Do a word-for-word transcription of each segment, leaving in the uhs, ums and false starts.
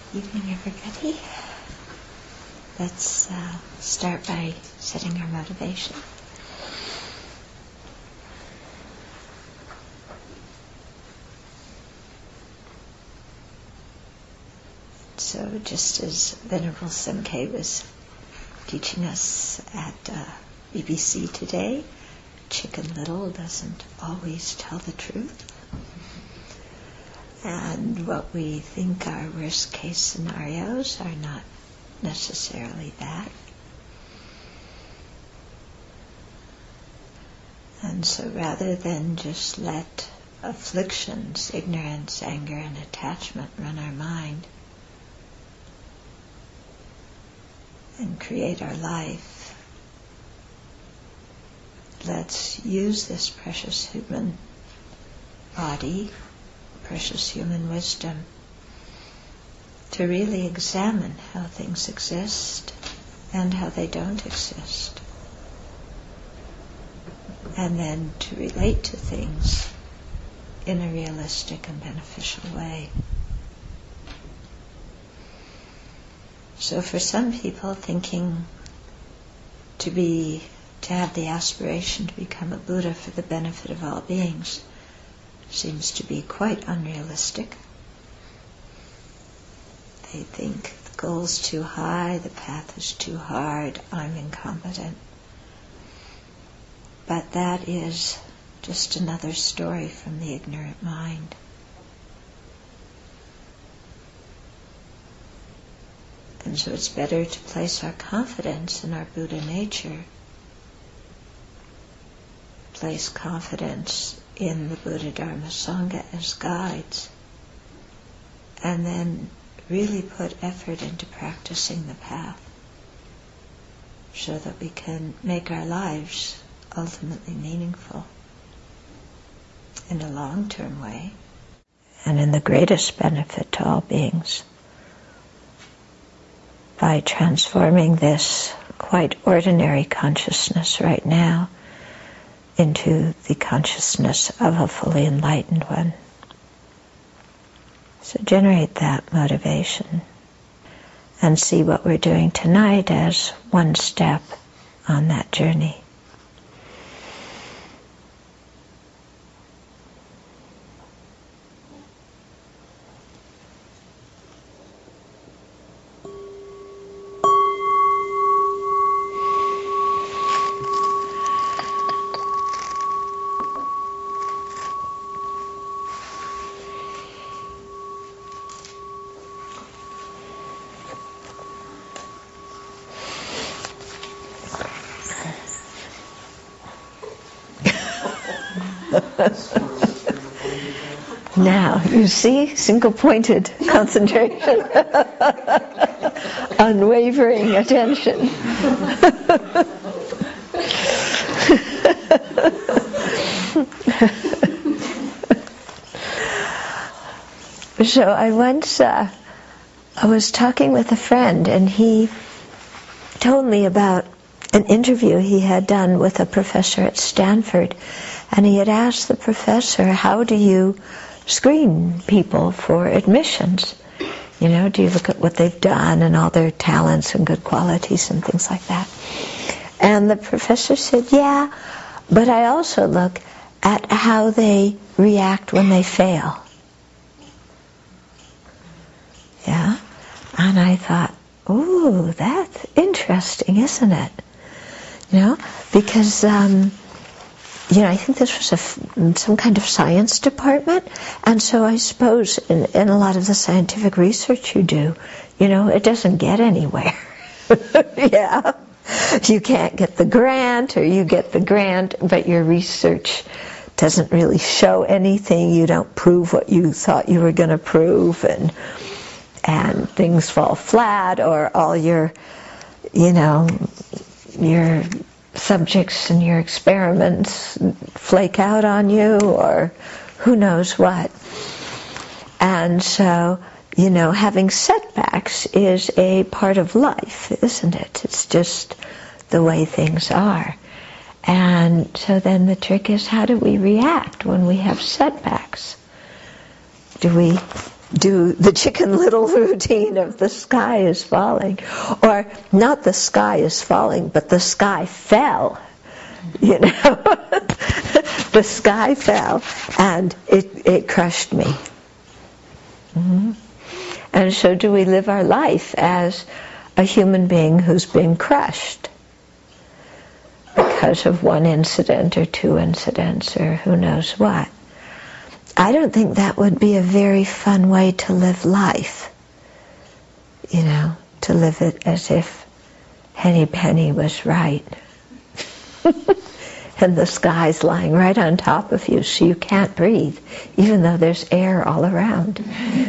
Evening, everybody. Let's uh, start by setting our motivation. So just as Venerable Semkye was teaching us at uh, B B C today, Chicken Little doesn't always tell the truth. And what we think are worst case scenarios are not necessarily that. And so rather than just let afflictions, ignorance, anger, and attachment run our mind and create our life, let's use this precious human body, precious human wisdom, to really examine how things exist and how they don't exist, and then to relate to things in a realistic and beneficial way. So for some people, thinking to be to have the aspiration to become a Buddha for the benefit of all beings seems to be quite unrealistic. They think the goal's too high, the path is too hard, I'm incompetent. But that is just another story from the ignorant mind. And so it's better to place our confidence in our Buddha nature, place confidence in the Buddha, Dharma, Sangha as guides, and then really put effort into practicing the path so that we can make our lives ultimately meaningful in a long-term way and in the greatest benefit to all beings by transforming this quite ordinary consciousness right now into the consciousness of a fully enlightened one. So generate that motivation and see what we're doing tonight as one step on that journey. Now, you see, single-pointed concentration, unwavering attention. So I once, uh, I was talking with a friend, and he told me about an interview he had done with a professor at Stanford. And he had asked the professor, how do you screen people for admissions? You know, do you look at what they've done and all their talents and good qualities and things like that? And the professor said, yeah, but I also look at how they react when they fail. Yeah? And I thought, ooh, that's interesting, isn't it? You know, because... Um, You know, I think this was a, some kind of science department, and so I suppose in, in a lot of the scientific research you do, you know, it doesn't get anywhere. Yeah. You can't get the grant, or you get the grant, but your research doesn't really show anything. You don't prove what you thought you were going to prove, and and things fall flat, or all your, you know, your... subjects and your experiments flake out on you, or who knows what. And so, you know, having setbacks is a part of life, isn't it? It's just the way things are. And so then the trick is, how do we react when we have setbacks? Do we do the Chicken Little routine of the sky is falling. Or not the sky is falling, but the sky fell. You know, the sky fell and it, it crushed me. Mm-hmm. And so do we live our life as a human being who's been crushed because of one incident or two incidents or who knows what? I don't think that would be a very fun way to live life. You know, to live it as if Henny Penny was right. And the sky's lying right on top of you, so you can't breathe, even though there's air all around.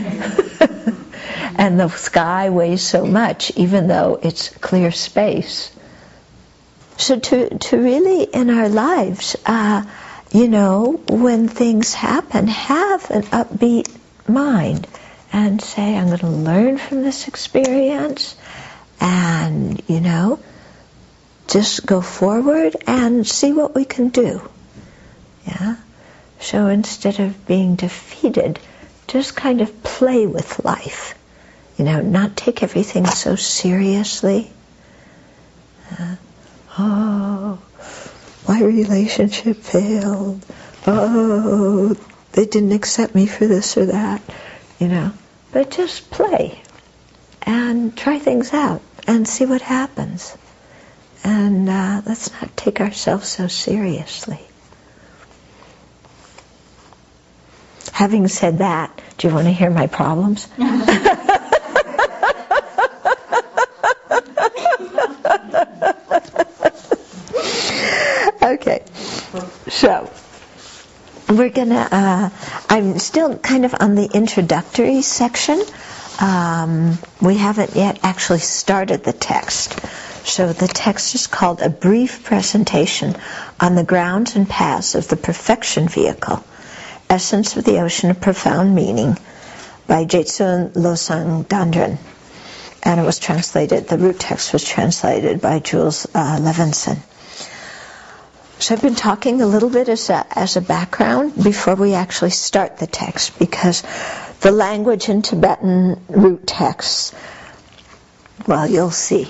And the sky weighs so much, even though it's clear space. So to, to really, in our lives, uh, you know, when things happen, have an upbeat mind and say, I'm going to learn from this experience and, you know, just go forward and see what we can do. Yeah? So instead of being defeated, just kind of play with life. You know, not take everything so seriously. Uh, oh, my relationship failed. Oh, they didn't accept me for this or that. You know, but just play and try things out and see what happens. And uh, let's not take ourselves so seriously. Having said that, do you want to hear my problems? Okay, so we're gonna, uh, I'm still kind of on the introductory section. Um, we haven't yet actually started the text. So the text is called A Brief Presentation on the Grounds and Paths of the Perfection Vehicle, Essence of the Ocean of Profound Meaning, by Jetsun Losang Dandren. And it was translated, the root text was translated by Jules uh, Levinson. So I've been talking a little bit as a, as a background before we actually start the text, because the language in Tibetan root texts, well, you'll see.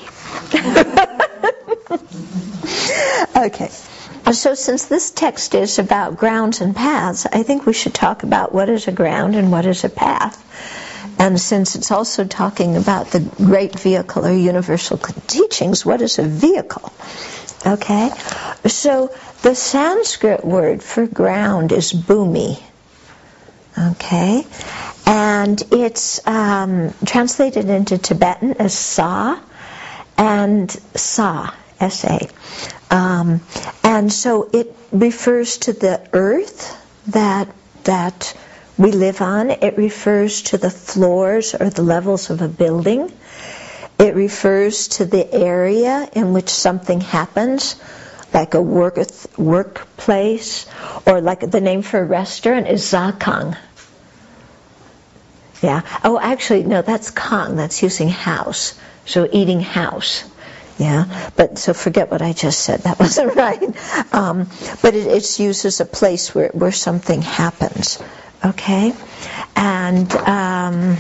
Okay. So since this text is about grounds and paths, I think we should talk about what is a ground and what is a path. And since it's also talking about the great vehicle or universal teachings, what is a vehicle? Okay? So the Sanskrit word for ground is bhumi. Okay? And it's um, translated into Tibetan as sa and sa, S A. Um, and so it refers to the earth that that we live on. It refers to the floors or the levels of a building. It refers to the area in which something happens, like a work workplace, or like the name for a restaurant is zakang. Yeah. Oh, actually, no, that's kang. That's using house. So eating house. Yeah. But so forget what I just said. That wasn't right. Um, but it, it's used as a place where, where something happens. Okay? And um,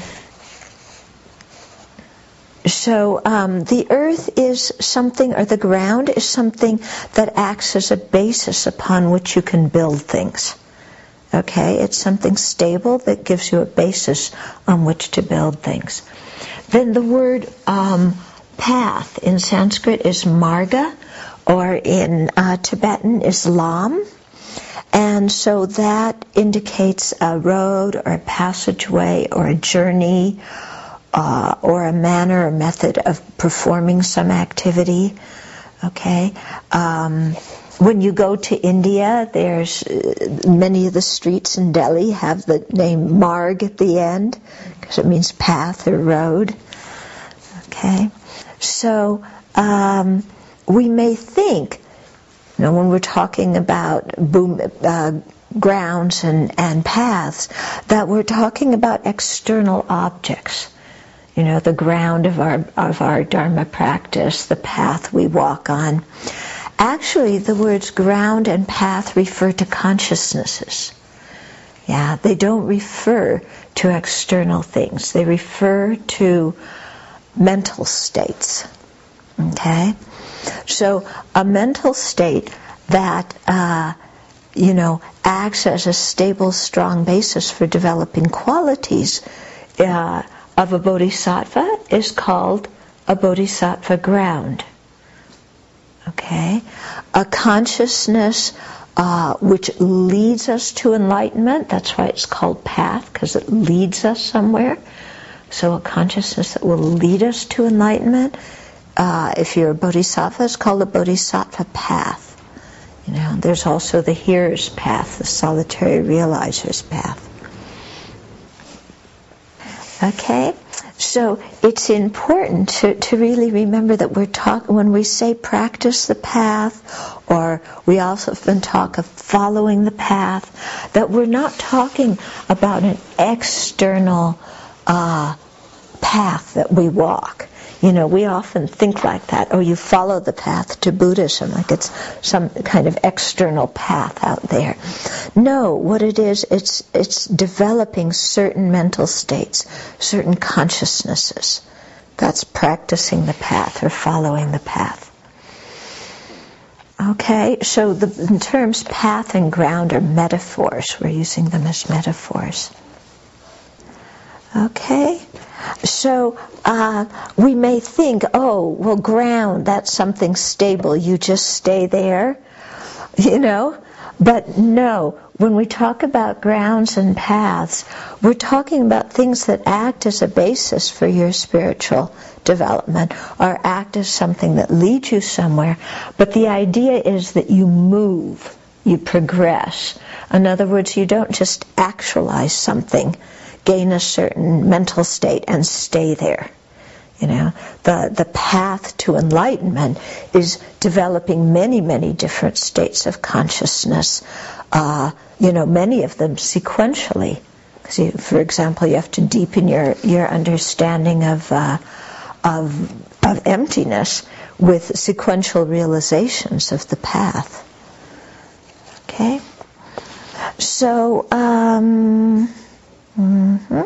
so um, the earth is something, or the ground is something that acts as a basis upon which you can build things. Okay? It's something stable that gives you a basis on which to build things. Then the word um, path in Sanskrit is marga, or in uh, Tibetan is lam. And so that indicates a road or a passageway or a journey uh, or a manner or method of performing some activity. Okay? Um, when you go to India, there's uh, many of the streets in Delhi have the name Marg at the end because it means path or road. Okay? So um, we may think, you know, when we're talking about boom, uh, grounds and, and paths, that we're talking about external objects. You know, the ground of our of our Dharma practice, the path we walk on. Actually, the words ground and path refer to consciousnesses. Yeah, they don't refer to external things. They refer to mental states. Okay? So a mental state that, uh, you know, acts as a stable, strong basis for developing qualities uh, of a bodhisattva is called a bodhisattva ground. Okay? A consciousness uh, which leads us to enlightenment, that's why it's called path, because it leads us somewhere. So a consciousness that will lead us to enlightenment, uh, if you're a bodhisattva, it's called a bodhisattva path. You know, there's also the hearer's path, the solitary realizer's path. Okay? So it's important to, to really remember that we're talking, when we say practice the path, or we also often talk of following the path, that we're not talking about an external uh, path that we walk. You know, we often think like that. Oh, you follow the path to Buddhism, like it's some kind of external path out there. No, what it is, it's it's developing certain mental states, certain consciousnesses. That's practicing the path or following the path. Okay, so the the terms path and ground are metaphors. We're using them as metaphors. Okay? So uh, we may think, oh, well, ground, that's something stable. You just stay there, you know. But no, when we talk about grounds and paths, we're talking about things that act as a basis for your spiritual development or act as something that leads you somewhere. But the idea is that you move, you progress. In other words, you don't just actualize something, gain a certain mental state and stay there. You know, the the path to enlightenment is developing many, many different states of consciousness. Uh, you know, many of them sequentially. So, for example, you have to deepen your your understanding of uh, of of emptiness with sequential realizations of the path. Okay, so. Um, Mm-hmm.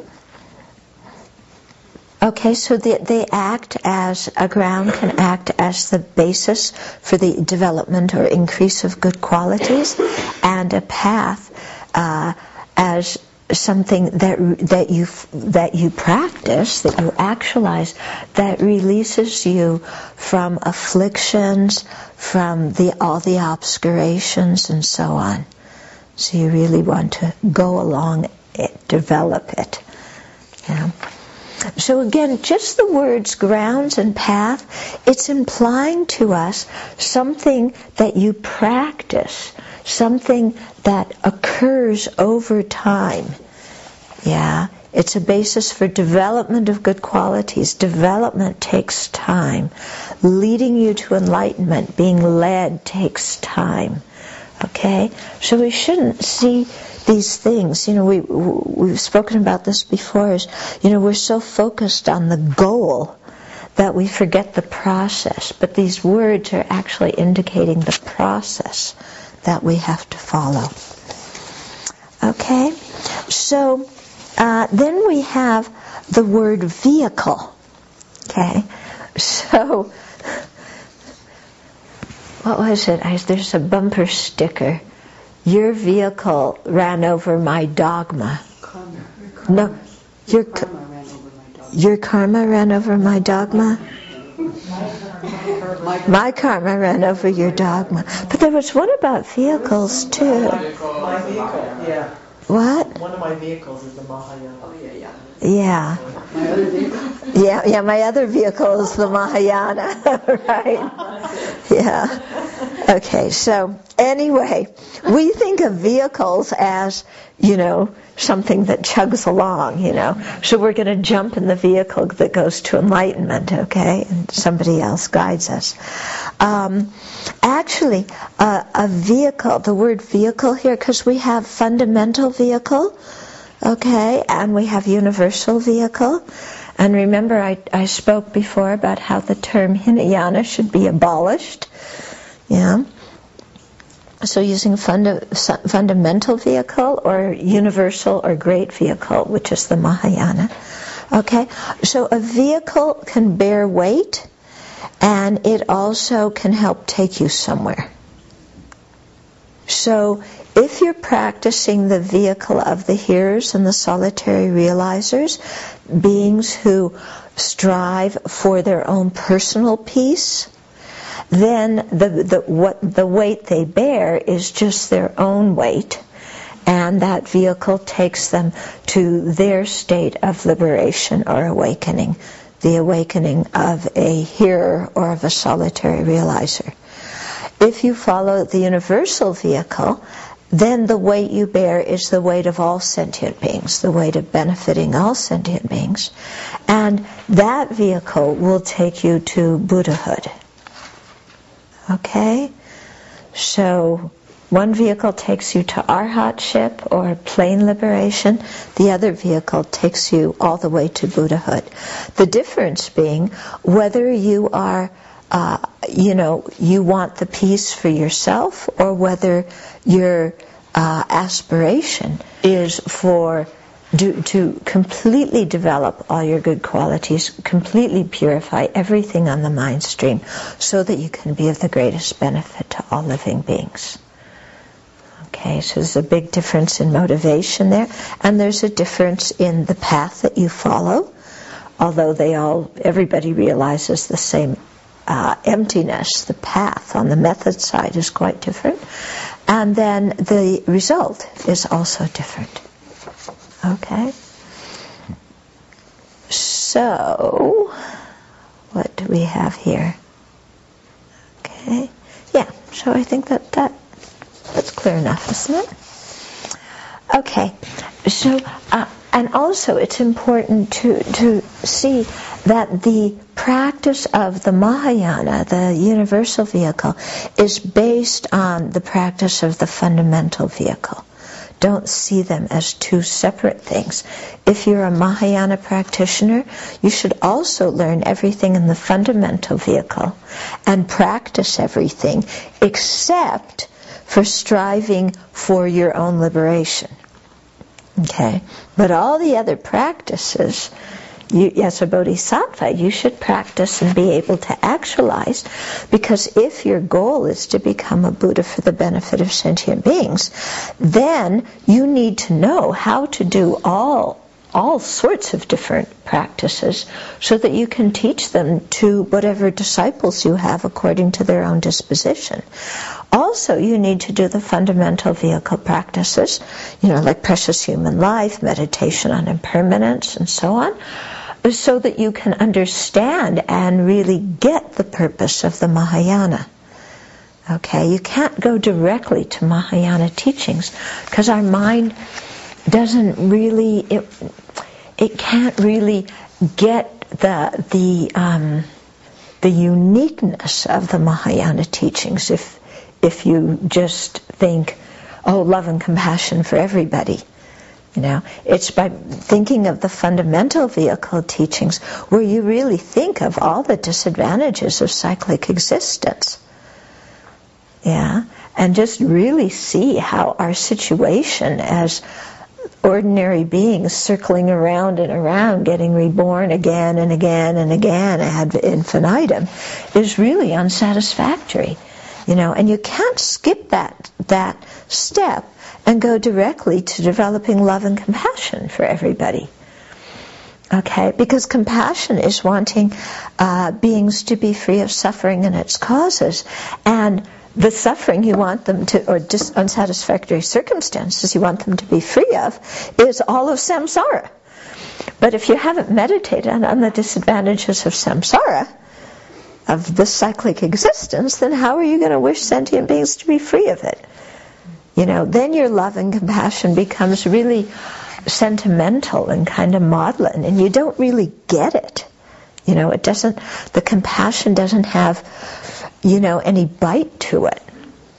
Okay, so they, they act as, a ground can act as the basis for the development or increase of good qualities, and a path uh, as something that that you that you practice, that you actualize, that releases you from afflictions, from the all the obscurations and so on. So you really want to go along it, develop it. Yeah. So again, just the words grounds and path, it's implying to us something that you practice, something that occurs over time. Yeah. It's a basis for development of good qualities. Development takes time. Leading you to enlightenment, being led, takes time. Okay? So we shouldn't see these things, you know, we, we've spoken about this before, is, you know, we're so focused on the goal that we forget the process. But these words are actually indicating the process that we have to follow. Okay? So, uh, then we have the word vehicle. Okay? So, what was it? I, there's a bumper sticker. Your vehicle ran over my dogma. Karma. No, your karma ran over my dogma. Your karma ran over my dogma? My karma ran over your dogma. But there was one about vehicles too. My vehicle, yeah. What? One of my vehicles is the Mahayana. Oh, yeah, yeah. Yeah. My other vehicle? Yeah, yeah, my other vehicle is the Mahayana, right? Yeah. Okay, so anyway, we think of vehicles as, you know, something that chugs along, you know. So we're going to jump in the vehicle that goes to enlightenment, okay? And somebody else guides us. Um, actually, uh, a vehicle, the word vehicle here, because we have fundamental vehicle, okay, and we have universal vehicle. And remember, I, I spoke before about how the term Hinayana should be abolished. Yeah. So using funda- fundamental vehicle or universal or great vehicle, which is the Mahayana. Okay, so a vehicle can bear weight, and it also can help take you somewhere. So if you're practicing the vehicle of the hearers and the solitary realizers, beings who strive for their own personal peace, then the, the, what, the weight they bear is just their own weight, and that vehicle takes them to their state of liberation or awakening, the awakening of a hearer or of a solitary realizer. If you follow the universal vehicle, then the weight you bear is the weight of all sentient beings, the weight of benefiting all sentient beings, and that vehicle will take you to Buddhahood. Okay? So one vehicle takes you to arhatship or plain liberation. The other vehicle takes you all the way to Buddhahood. The difference being whether you are, uh, you know, you want the peace for yourself, or whether your uh, aspiration is for Do, to completely develop all your good qualities, completely purify everything on the mind stream, so that you can be of the greatest benefit to all living beings. Okay, so there's a big difference in motivation there, and there's a difference in the path that you follow, although they all, everybody realizes the same uh, emptiness. The path on the method side is quite different, and then the result is also different. Okay, so what do we have here? Okay, yeah, so I think that, that that's clear enough, isn't it? Okay, so, uh, and also it's important to, to see that the practice of the Mahayana, the universal vehicle, is based on the practice of the fundamental vehicle. Don't see them as two separate things. If you're a Mahayana practitioner, you should also learn everything in the fundamental vehicle and practice everything except for striving for your own liberation. Okay? But all the other practices, you, as a bodhisattva, you should practice and be able to actualize, because if your goal is to become a Buddha for the benefit of sentient beings, then you need to know how to do all all sorts of different practices so that you can teach them to whatever disciples you have according to their own disposition. Also, you need to do the fundamental vehicle practices, you know, like precious human life, meditation on impermanence, and so on, so that you can understand and really get the purpose of the Mahayana. Okay, you can't go directly to Mahayana teachings because our mind doesn't really, it, it can't really get the the um, the uniqueness of the Mahayana teachings if if you just think, oh, love and compassion for everybody. You know, it's by thinking of the fundamental vehicle teachings where you really think of all the disadvantages of cyclic existence. Yeah, and just really see how our situation as ordinary beings circling around and around, getting reborn again and again and again ad infinitum, is really unsatisfactory. You know, and you can't skip that that step and go directly to developing love and compassion for everybody. Okay, because compassion is wanting uh, beings to be free of suffering and its causes, and the suffering you want them to, or dis- unsatisfactory circumstances you want them to be free of, is all of samsara. But if you haven't meditated on the disadvantages of samsara, of this cyclic existence, then how are you going to wish sentient beings to be free of it? You know, then your love and compassion becomes really sentimental and kind of maudlin, and you don't really get it. You know, it doesn't, the compassion doesn't have, you know, any bite to it.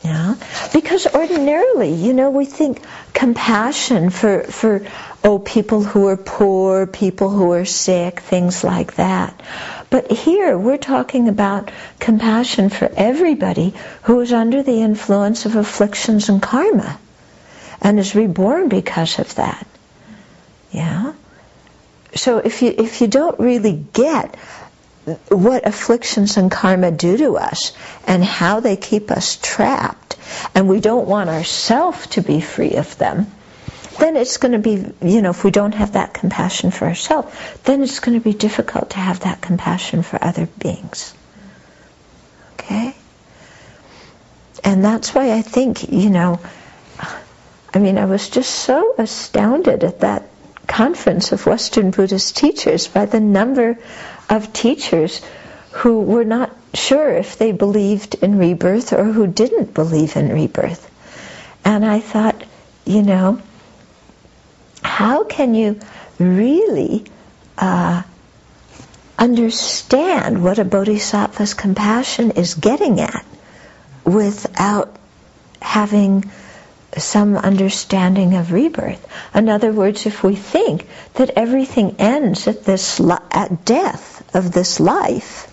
Yeah, because ordinarily, you know, we think compassion for, for oh, people who are poor, people who are sick, things like that. But here we're talking about compassion for everybody who is under the influence of afflictions and karma and is reborn because of that. Yeah. So if you if you don't really get what afflictions and karma do to us and how they keep us trapped, and we don't want ourselves to be free of them, then it's going to be, you know, if we don't have that compassion for ourselves, then it's going to be difficult to have that compassion for other beings. Okay? And that's why I think, you know, I mean, I was just so astounded at that conference of Western Buddhist teachers by the number of teachers who were not sure if they believed in rebirth or who didn't believe in rebirth. And I thought, you know, how can you really uh, understand what a bodhisattva's compassion is getting at without having some understanding of rebirth? In other words, if we think that everything ends at this li- at death of this life,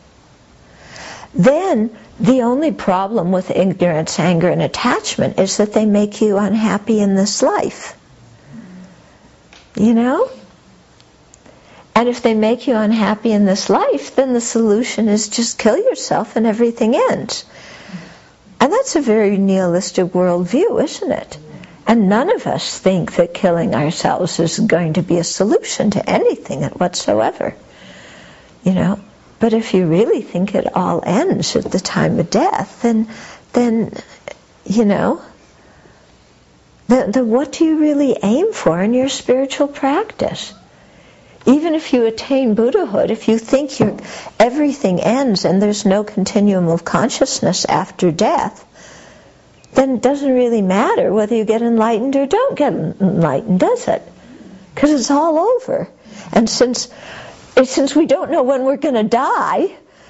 then the only problem with ignorance, anger, and attachment is that they make you unhappy in this life. You know? And if they make you unhappy in this life, then the solution is just kill yourself and everything ends. And that's a very nihilistic worldview, isn't it? And none of us think that killing ourselves is going to be a solution to anything whatsoever. You know? But if you really think it all ends at the time of death, then, then you know, then, then what do you really aim for in your spiritual practice? Even if you attain Buddhahood, if you think you're, everything ends and there's no continuum of consciousness after death, then it doesn't really matter whether you get enlightened or don't get enlightened, does it? Because it's all over. And since since we don't know when we're going to die,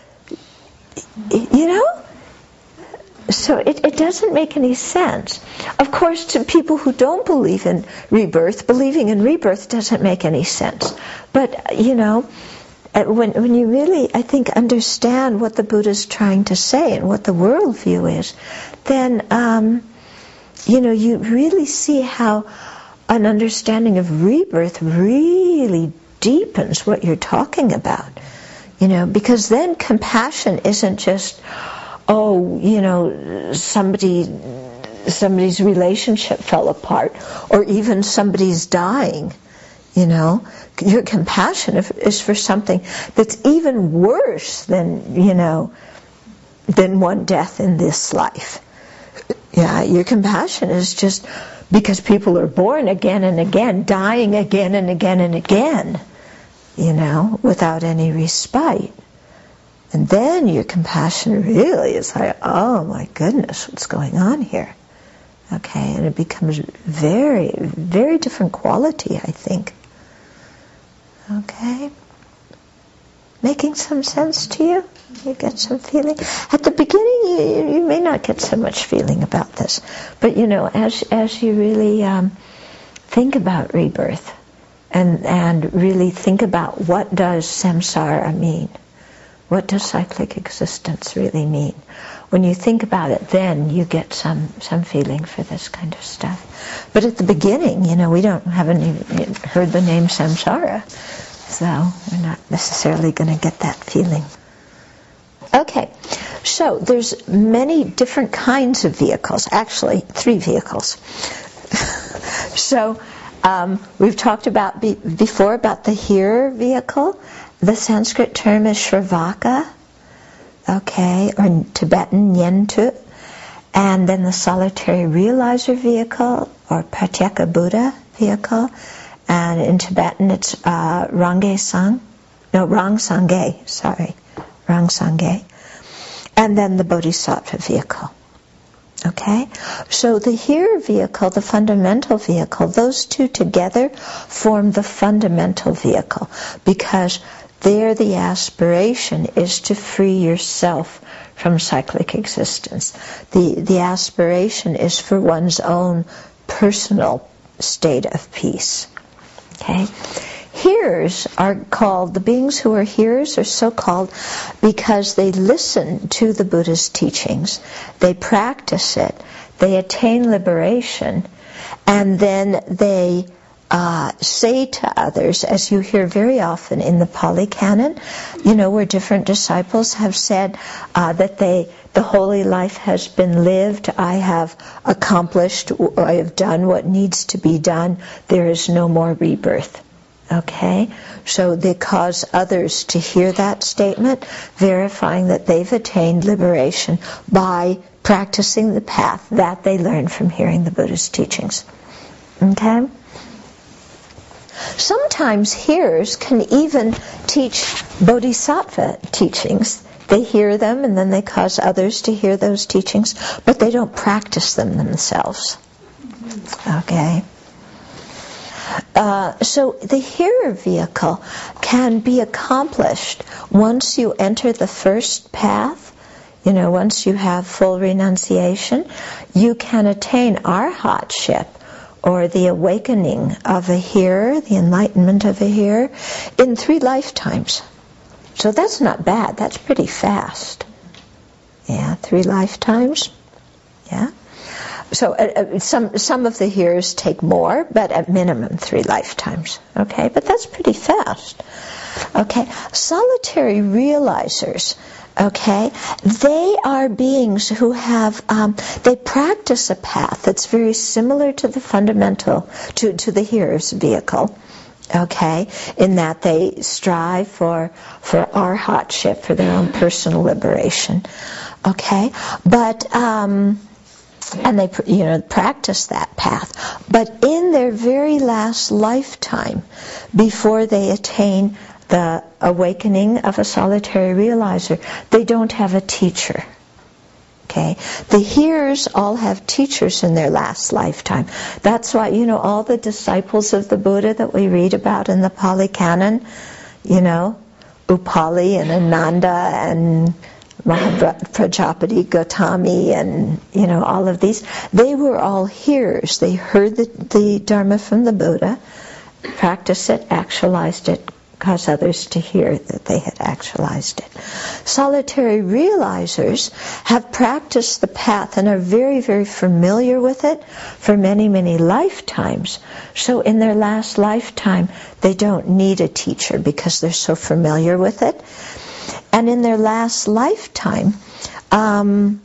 you know, so it, it doesn't make any sense. Of course, to people who don't believe in rebirth, believing in rebirth doesn't make any sense. But, you know, when when you really, I think, understand what the Buddha's trying to say and what the worldview is, then, um, you know, you really see how an understanding of rebirth really deepens what you're talking about. You know, because then compassion isn't just, oh, you know, somebody, somebody's relationship fell apart, or even somebody's dying. You know, your compassion is for something that's even worse than, you know, than one death in this life. Yeah, your compassion is just because people are born again and again, dying again and again and again, you know, without any respite. And then your compassion really is like, oh my goodness, what's going on here? Okay, and it becomes very, very different quality, I think. Okay? Making some sense to you? You get some feeling? At the beginning, you, you may not get so much feeling about this. But, you know, as as you really um, think about rebirth and, and really think about what does samsara mean, what does cyclic existence really mean, when you think about it, then you get some, some feeling for this kind of stuff. But at the beginning, you know, we don't haven't even heard the name samsara, so we're not necessarily going to get that feeling. Okay, so there's many different kinds of vehicles, actually three vehicles. So um, we've talked about be- before about the hearer vehicle. The Sanskrit term is Shravaka, okay, or in Tibetan Nyentu, and then the solitary realizer vehicle, or Pratyeka Buddha vehicle, and in Tibetan it's uh, Rangye Sang, no, Rang Sangye, sorry, Rang Sangye, and then the Bodhisattva vehicle. Okay? So the hearer vehicle, the fundamental vehicle, those two together form the fundamental vehicle, because there the aspiration is to free yourself from cyclic existence. The, the aspiration is for one's own personal state of peace. Okay? Hearers are called, the beings who are hearers are so called because they listen to the Buddha's teachings, they practice it, they attain liberation, and then they uh, say to others, as you hear very often in the Pali Canon, you know, where different disciples have said uh, that they, the holy life has been lived, I have accomplished, I have done what needs to be done, there is no more rebirth. Okay? So they cause others to hear that statement, verifying that they've attained liberation by practicing the path that they learned from hearing the Buddha's teachings. Okay? Sometimes hearers can even teach bodhisattva teachings. They hear them and then they cause others to hear those teachings, but they don't practice them themselves. Okay? Uh, so the hearer vehicle can be accomplished once you enter the first path. You know, once you have full renunciation, you can attain arhatship, or the awakening of a hearer, the enlightenment of a hearer, in three lifetimes. So that's not bad. That's pretty fast. Yeah, three lifetimes. Yeah. So uh, some some of the hearers take more, but at minimum three lifetimes. Okay, but that's pretty fast. Okay, solitary realizers. Okay, they are beings who have um, they practice a path that's very similar to the fundamental to to the hearer's vehicle. Okay, in that they strive for for arhatship, for their own personal liberation. Okay, but um, and they you know practice that path. But in their very last lifetime, before they attain the awakening of a solitary realizer, they don't have a teacher. Okay? The hearers all have teachers in their last lifetime. That's why, you know, all the disciples of the Buddha that we read about in the Pali Canon, you know, Upali and Ananda and Mahaprajapati Gautami and, you know, all of these, they were all hearers. They heard the, the Dharma from the Buddha, practiced it, actualized it, cause others to hear that they had actualized it. Solitary realizers have practiced the path and are very, very familiar with it for many, many lifetimes. So in their last lifetime, they don't need a teacher because they're so familiar with it. And in their last lifetime, um,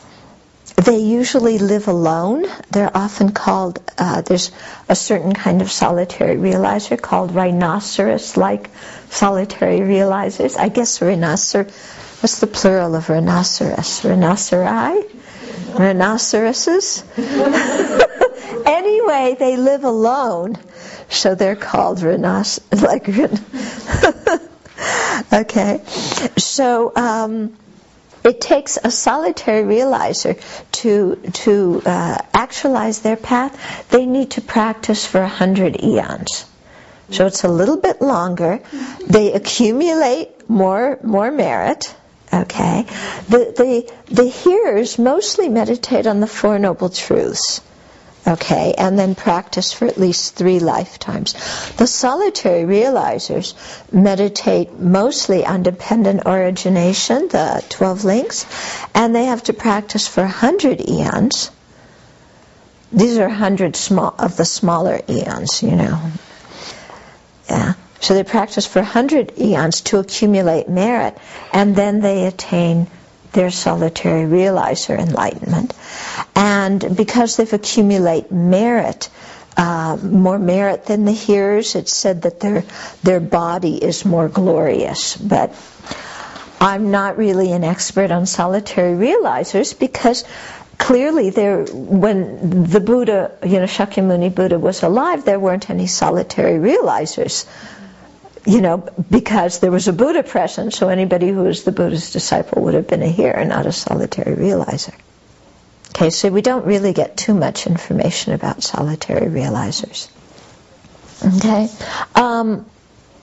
they usually live alone. They're often called, uh, there's a certain kind of solitary realizer called rhinoceros-like solitary realizers. I guess rhinocer, what's the plural of rhinoceros? Rhinoceri? Rhinoceroses? Anyway, they live alone, so they're called rhinos, like, okay. So, um, it takes a solitary realizer to to uh, actualize their path. They need to practice for a hundred eons. So it's a little bit longer. They accumulate more more merit. Okay. The the the hearers mostly meditate on the Four Noble Truths. Okay, and then practice for at least three lifetimes. The solitary realizers meditate mostly on dependent origination, the twelve links, and they have to practice for a hundred eons. These are a hundred small of the smaller eons, you know. Yeah. So they practice for a hundred eons to accumulate merit, and then they attain their solitary realizer enlightenment. And because they've accumulated merit, uh, more merit than the hearers, it's said that their their body is more glorious. But I'm not really an expert on solitary realizers because clearly there, when the Buddha, you know, Shakyamuni Buddha was alive, there weren't any solitary realizers. You know, because there was a Buddha present, so anybody who was the Buddha's disciple would have been a hearer, not a solitary realizer. Okay, so we don't really get too much information about solitary realizers. Okay, um,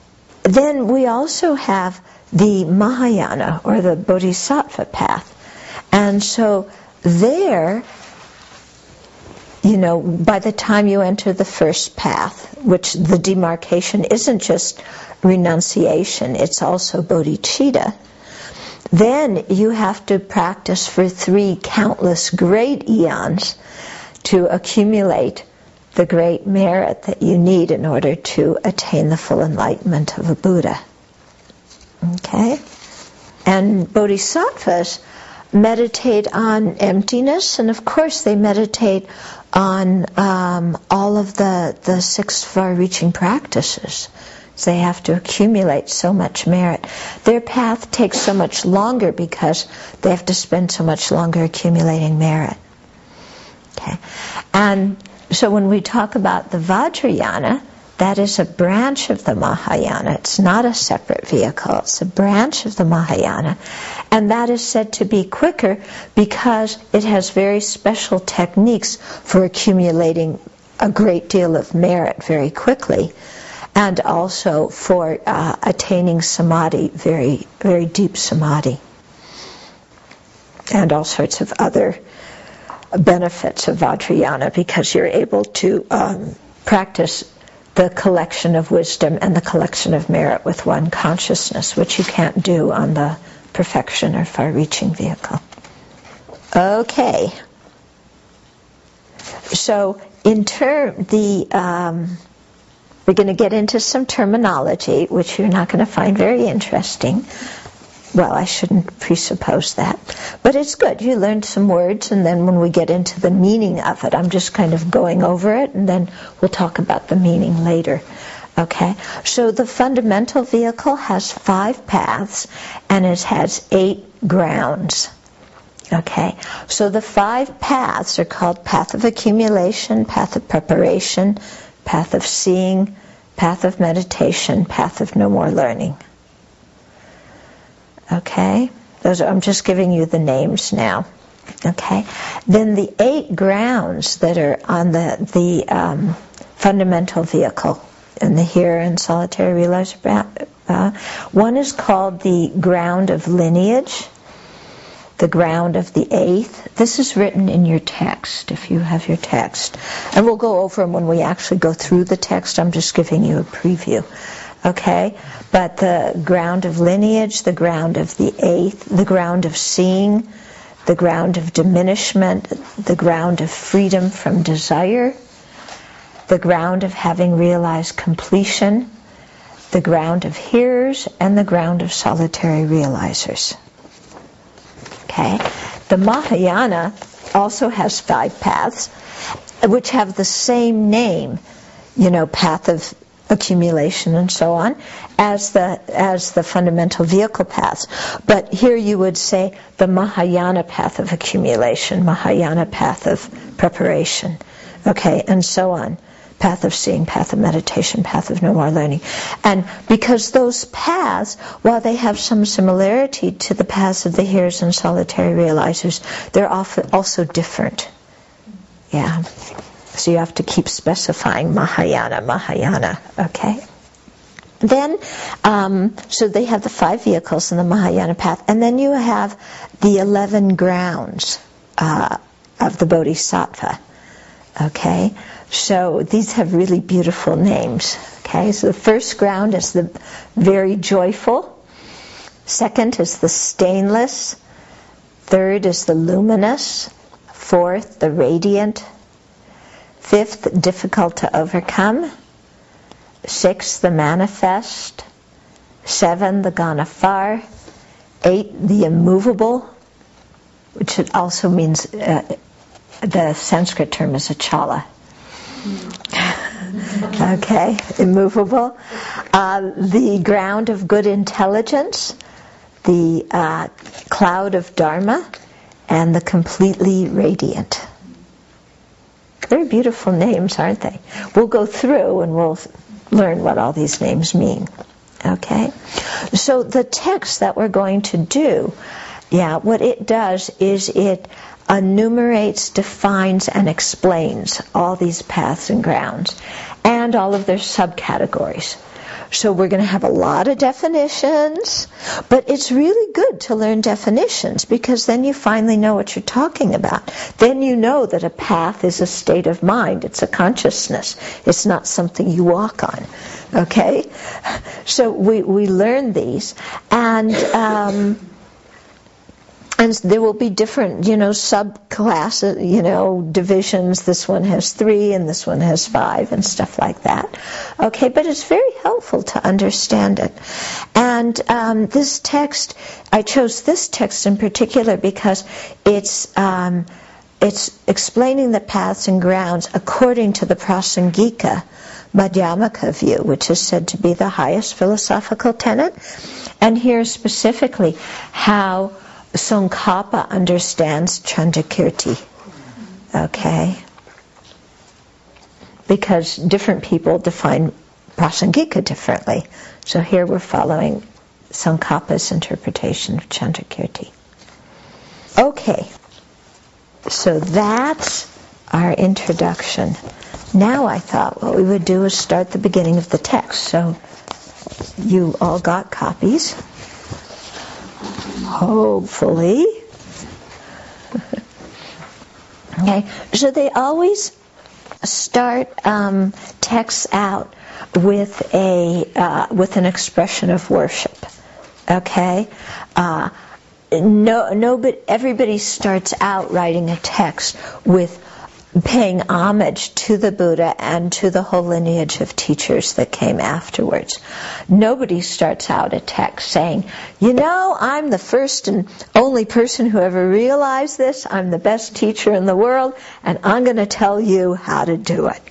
then we also have the Mahayana, or the Bodhisattva path. And so there, you know, by the time you enter the first path, which the demarcation isn't just renunciation, it's also bodhicitta, then you have to practice for three countless great eons to accumulate the great merit that you need in order to attain the full enlightenment of a Buddha. Okay? And bodhisattvas meditate on emptiness, and of course they meditate on um, all of the, the six far-reaching practices. They have to accumulate so much merit. Their path takes so much longer because they have to spend so much longer accumulating merit. Okay, and so when we talk about the Vajrayana, that is a branch of the Mahayana. It's not a separate vehicle. It's a branch of the Mahayana. And that is said to be quicker because it has very special techniques for accumulating a great deal of merit very quickly, and also for uh, attaining samadhi, very, very deep samadhi, and all sorts of other benefits of Vajrayana, because you're able to um, practice the collection of wisdom and the collection of merit with one consciousness, which you can't do on the perfection or far-reaching vehicle. Okay. So in term the um, we're going to get into some terminology, which you're not going to find very interesting. Well, I shouldn't presuppose that. But it's good. You learned some words, and then when we get into the meaning of it, I'm just kind of going over it, and then we'll talk about the meaning later. Okay? So the fundamental vehicle has five paths, and it has eight grounds. Okay? So the five paths are called path of accumulation, path of preparation, path of seeing, path of meditation, path of no more learning. Okay? Those are, I'm just giving you the names now. Okay? Then the eight grounds that are on the, the um, fundamental vehicle in the here and solitary realizer, uh, one is called the ground of lineage, the ground of the eighth. This is written in your text, if you have your text. And we'll go over them when we actually go through the text. I'm just giving you a preview. Okay? But the ground of lineage, the ground of the eighth, the ground of seeing, the ground of diminishment, the ground of freedom from desire, the ground of having realized completion, the ground of hearers, and the ground of solitary realizers. Okay? The Mahayana also has five paths, which have the same name, you know, path of accumulation and so on, as the as the fundamental vehicle paths. But here you would say the Mahayana path of accumulation, Mahayana path of preparation, okay, and so on. Path of seeing, path of meditation, path of no more learning. And because those paths, while they have some similarity to the paths of the hearers and solitary realizers, they're also different. Yeah. So you have to keep specifying Mahayana, Mahayana, okay? Then, um, so they have the five vehicles in the Mahayana path, and then you have the eleven grounds uh, of the Bodhisattva, okay? So these have really beautiful names, okay? So the first ground is the very joyful, second is the stainless, third is the luminous, fourth, the radiant, fifth, difficult to overcome, sixth, the manifest, seven, the gone afar, eight, the immovable, which also means, uh, the Sanskrit term is achala. Okay, immovable. Uh, the ground of good intelligence, the uh, cloud of Dharma, and the completely radiant. Very beautiful names, aren't they? We'll go through and we'll learn what all these names mean. Okay? So the text that we're going to do, yeah, what it does is it enumerates, defines, and explains all these paths and grounds and all of their subcategories. So we're going to have a lot of definitions, but it's really good to learn definitions because then you finally know what you're talking about. Then you know that a path is a state of mind. It's a consciousness. It's not something you walk on. Okay? So we, we learn these. And... Um, And there will be different, you know, subclasses, you know, divisions. This one has three and this one has five and stuff like that. Okay, but it's very helpful to understand it. And um, this text, I chose this text in particular because it's um, it's explaining the paths and grounds according to the Prasangika Madhyamaka view, which is said to be the highest philosophical tenet. And here specifically how Tsongkhapa understands Chandrakirti, okay? Because different people define Prasangika differently. So here we're following Tsongkhapa's interpretation of Chandrakirti. Okay, so that's our introduction. Now I thought what we would do is start the beginning of the text. So you all got copies. Hopefully. Okay, so they always start um, texts out with a uh, with an expression of worship. Okay, uh, no, no, but everybody starts out writing a text with paying homage to the Buddha and to the whole lineage of teachers that came afterwards. Nobody starts out a text saying, you know, I'm the first and only person who ever realized this, I'm the best teacher in the world, and I'm going to tell you how to do it.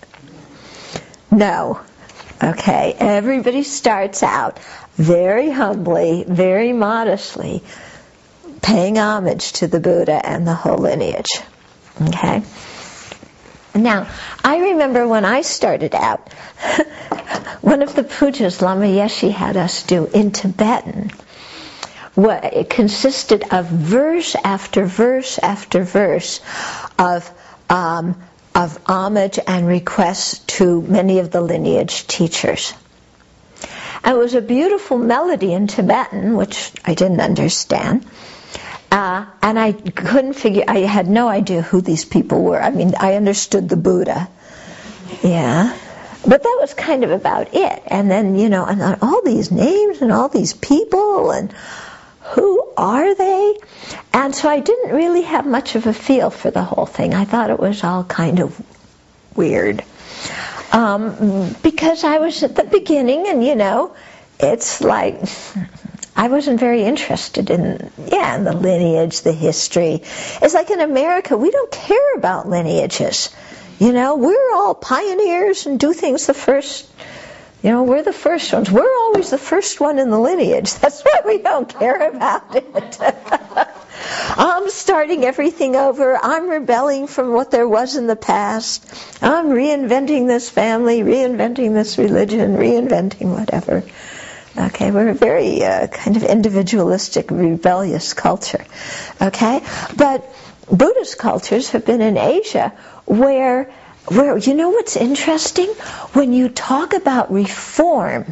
No. Okay, everybody starts out very humbly, very modestly, paying homage to the Buddha and the whole lineage. Okay? Now, I remember when I started out, one of the pujas Lama Yeshe had us do in Tibetan, what, it consisted of verse after verse after verse of um, of homage and requests to many of the lineage teachers. And it was a beautiful melody in Tibetan, which I didn't understand. Uh, and I couldn't figure, I had no idea who these people were. I mean, I understood the Buddha. Yeah. But that was kind of about it. And then, you know, and all these names and all these people and who are they? And so I didn't really have much of a feel for the whole thing. I thought it was all kind of weird. Um, because I was at the beginning and, you know, it's like... I wasn't very interested in, yeah, in the lineage, the history. It's like in America, we don't care about lineages. You know, we're all pioneers and do things the first, you know, we're the first ones. We're always the first one in the lineage. That's why we don't care about it. I'm starting everything over. I'm rebelling from what there was in the past. I'm reinventing this family, reinventing this religion, reinventing whatever. Okay, we're a very uh, kind of individualistic, rebellious culture. Okay, but Buddhist cultures have been in Asia where, where you know what's interesting? When you talk about reform,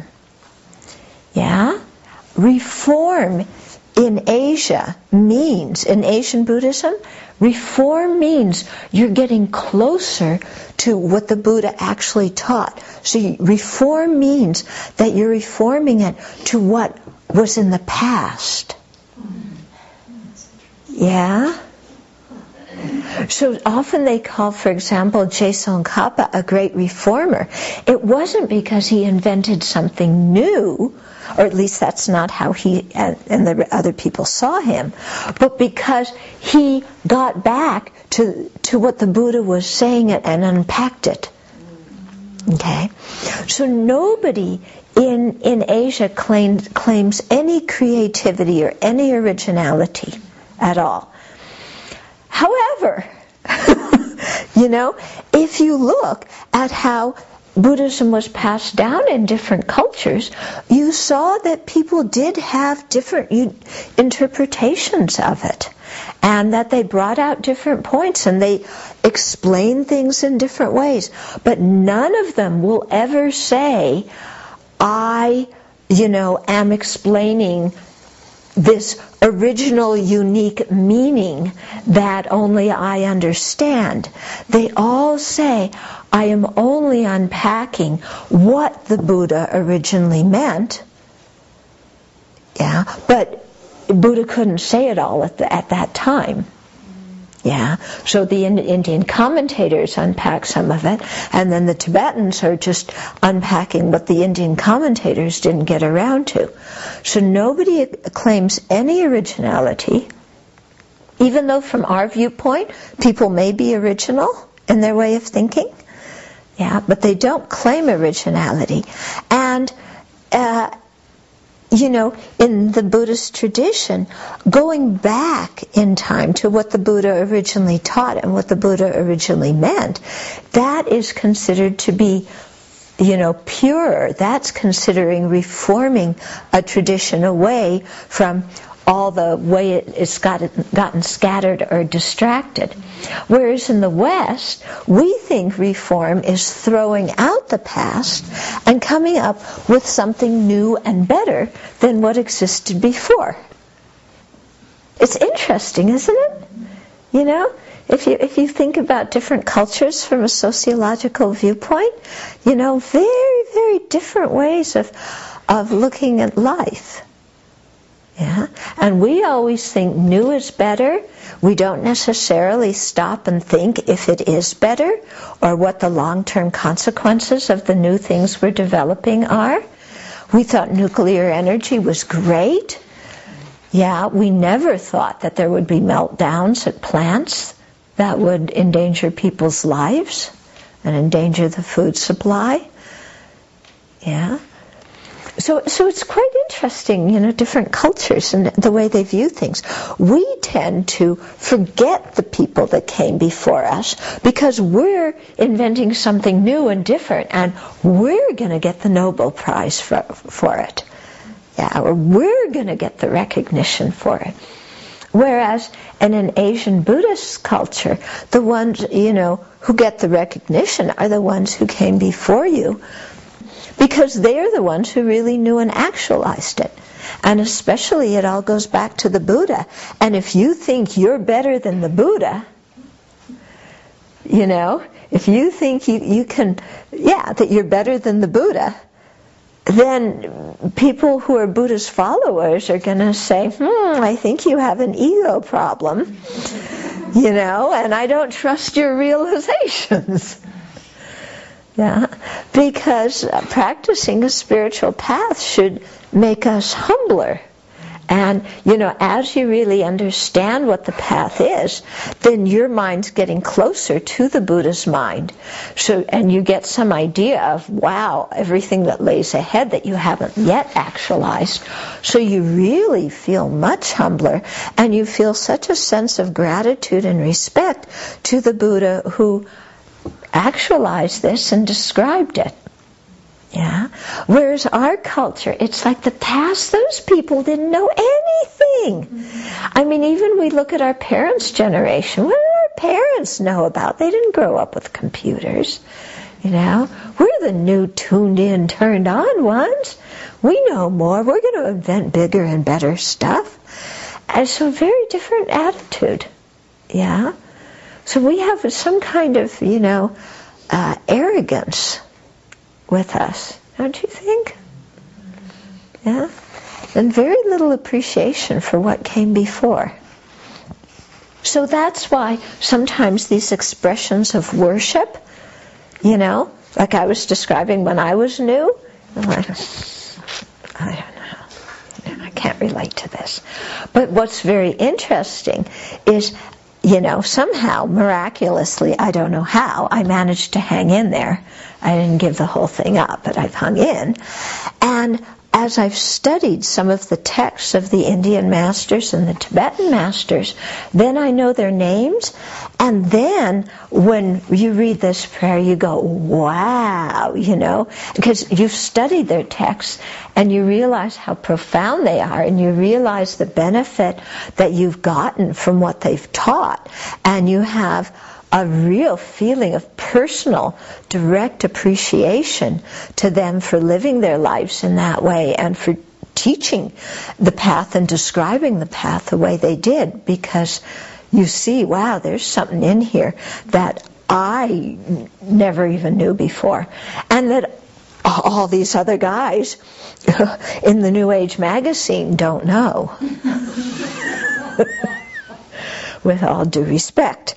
yeah, reform in Asia means, in Asian Buddhism, reform means you're getting closer to what the Buddha actually taught. So you, reform means that you're reforming it to what was in the past. Yeah? So often they call, for example, Je Tsongkhapa a great reformer. It wasn't because he invented something new, or at least that's not how he and the other people saw him, but because he got back to to what the Buddha was saying and unpacked it. Okay? So nobody in in Asia claims claims any creativity or any originality at all. However, you know, if you look at how Buddhism was passed down in different cultures, you saw that people did have different interpretations of it, and that they brought out different points and they explained things in different ways. But none of them will ever say, I, you know, am explaining this original, unique meaning that only I understand. They all say, I am only unpacking what the Buddha originally meant. Yeah, but Buddha couldn't say it all at, the, at that time. Yeah, so the Indian commentators unpack some of it, and then the Tibetans are just unpacking what the Indian commentators didn't get around to. So nobody claims any originality, even though from our viewpoint, people may be original in their way of thinking. Yeah, but they don't claim originality. And uh, you know, in the Buddhist tradition, going back in time to what the Buddha originally taught and what the Buddha originally meant, that is considered to be, you know, pure. That's considering reforming a tradition away from all the way it's got, gotten scattered or distracted. Whereas in the West, we think reform is throwing out the past and coming up with something new and better than what existed before. It's interesting, isn't it? You know, if you if you think about different cultures from a sociological viewpoint, you know, very, very different ways of of looking at life. Yeah, and we always think new is better. We don't necessarily stop and think if it is better or what the long-term consequences of the new things we're developing are. We thought nuclear energy was great. Yeah, we never thought that there would be meltdowns at plants that would endanger people's lives and endanger the food supply. Yeah. So, so it's quite interesting, you know, different cultures and the way they view things. We tend to forget the people that came before us because we're inventing something new and different, and we're going to get the Nobel Prize for, for it. Yeah, or we're going to get the recognition for it. Whereas in an Asian Buddhist culture, the ones, you know, who get the recognition are the ones who came before you, because they're the ones who really knew and actualized it. And especially it all goes back to the Buddha. And if you think you're better than the Buddha, you know, if you think you, you can, yeah, that you're better than the Buddha, then people who are Buddha's followers are going to say, hmm, I think you have an ego problem, you know, and I don't trust your realizations. Yeah, because practicing a spiritual path should make us humbler. And, you know, as you really understand what the path is, then your mind's getting closer to the Buddha's mind. So, and you get some idea of, wow, everything that lays ahead that you haven't yet actualized. So you really feel much humbler, and you feel such a sense of gratitude and respect to the Buddha who actualized this and described it. Yeah. Whereas our culture, it's like the past, those people didn't know anything. Mm-hmm. I mean, even we look at our parents' generation, what did our parents know about? They didn't grow up with computers. You know, we're the new tuned in, turned on ones. We know more. We're going to invent bigger and better stuff. And so a very different attitude. Yeah. So we have some kind of, you know, uh, arrogance with us, don't you think? Yeah? And very little appreciation for what came before. So that's why sometimes these expressions of worship, you know, like I was describing when I was new, I'm like, I don't know, I can't relate to this. But what's very interesting is, you know, somehow, miraculously, I don't know how, I managed to hang in there. I didn't give the whole thing up, but I've hung in. And as I've studied some of the texts of the Indian masters and the Tibetan masters, then I know their names. And then when you read this prayer, you go, wow, you know, because you've studied their texts and you realize how profound they are, and you realize the benefit that you've gotten from what they've taught. And you have a real feeling of personal, direct appreciation to them for living their lives in that way and for teaching the path and describing the path the way they did, because you see, wow, there's something in here that I never even knew before, and that all these other guys in the New Age magazine don't know. With all due respect.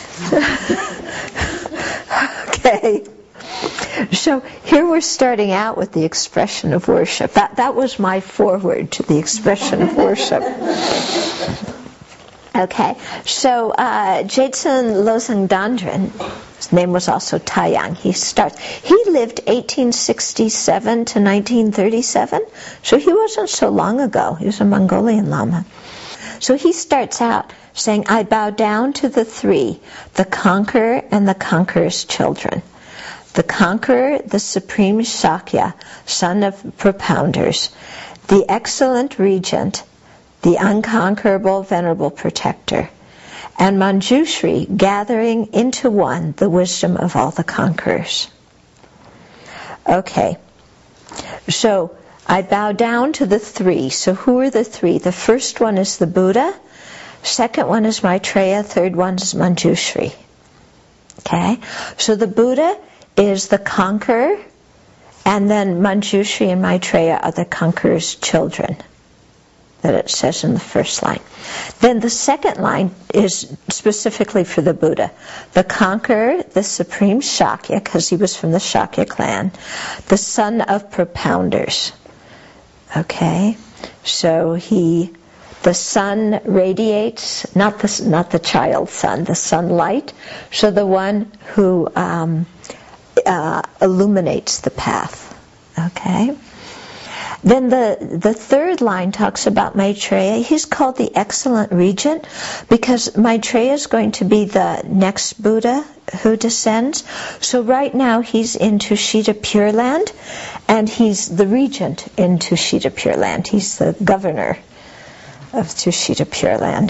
Okay. So here we're starting out with the expression of worship. That that was my foreword to the expression of worship. Okay. So uh, Jetsun Losang Dandren, his name was also Taiyang. He starts. He lived eighteen sixty-seven to nineteen thirty-seven. So he wasn't so long ago. He was a Mongolian Lama. So he starts out saying, I bow down to the three, the conqueror and the conqueror's children. The conqueror, the supreme Shakya, son of propounders, the excellent regent, the unconquerable venerable protector, and Manjushri, gathering into one the wisdom of all the conquerors. Okay, so I bow down to the three. So who are the three? The first one is the Buddha, second one is Maitreya, third one is Manjushri. Okay, so the Buddha is the conqueror, and then Manjushri and Maitreya are the conqueror's children, that it says in the first line. Then the second line is specifically for the Buddha. The conqueror, the supreme Shakya, because he was from the Shakya clan, the son of propounders. Okay, so he, the sun radiates, not the not the child sun, the sunlight. So the one who um, uh, illuminates the path. Okay. Then the, the third line talks about Maitreya. He's called the excellent regent because Maitreya is going to be the next Buddha who descends. So right now he's in Tushita Pure Land, and he's the regent in Tushita Pure Land. He's the governor of Tushita Pure Land.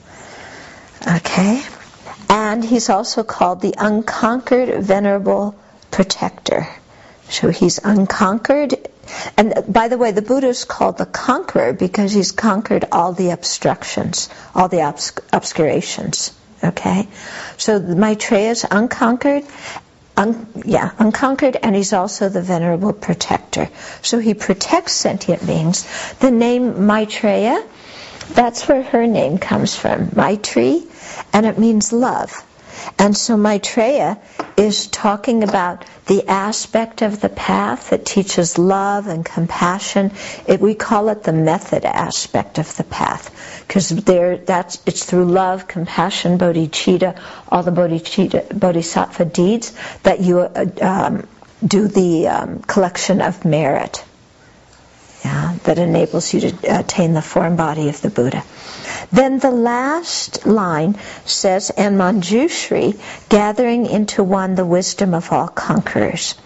Okay. And he's also called the unconquered venerable protector. So he's unconquered. And by the way, the Buddha is called the conqueror because he's conquered all the obstructions, all the obs- obscurations. Okay? So Maitreya is unconquered, un- yeah, unconquered, and he's also the venerable protector. So he protects sentient beings. The name Maitreya, that's where her name comes from, Maitri, and it means love. And so Maitreya is talking about the aspect of the path that teaches love and compassion. It, we call it the method aspect of the path, because there, that's it's through love, compassion, bodhicitta, all the bodhicitta, bodhisattva deeds that you uh, um, do the um, collection of merit. Yeah, that enables you to attain the form body of the Buddha. Then the last line says, and Manjushri, gathering into one the wisdom of all conquerors.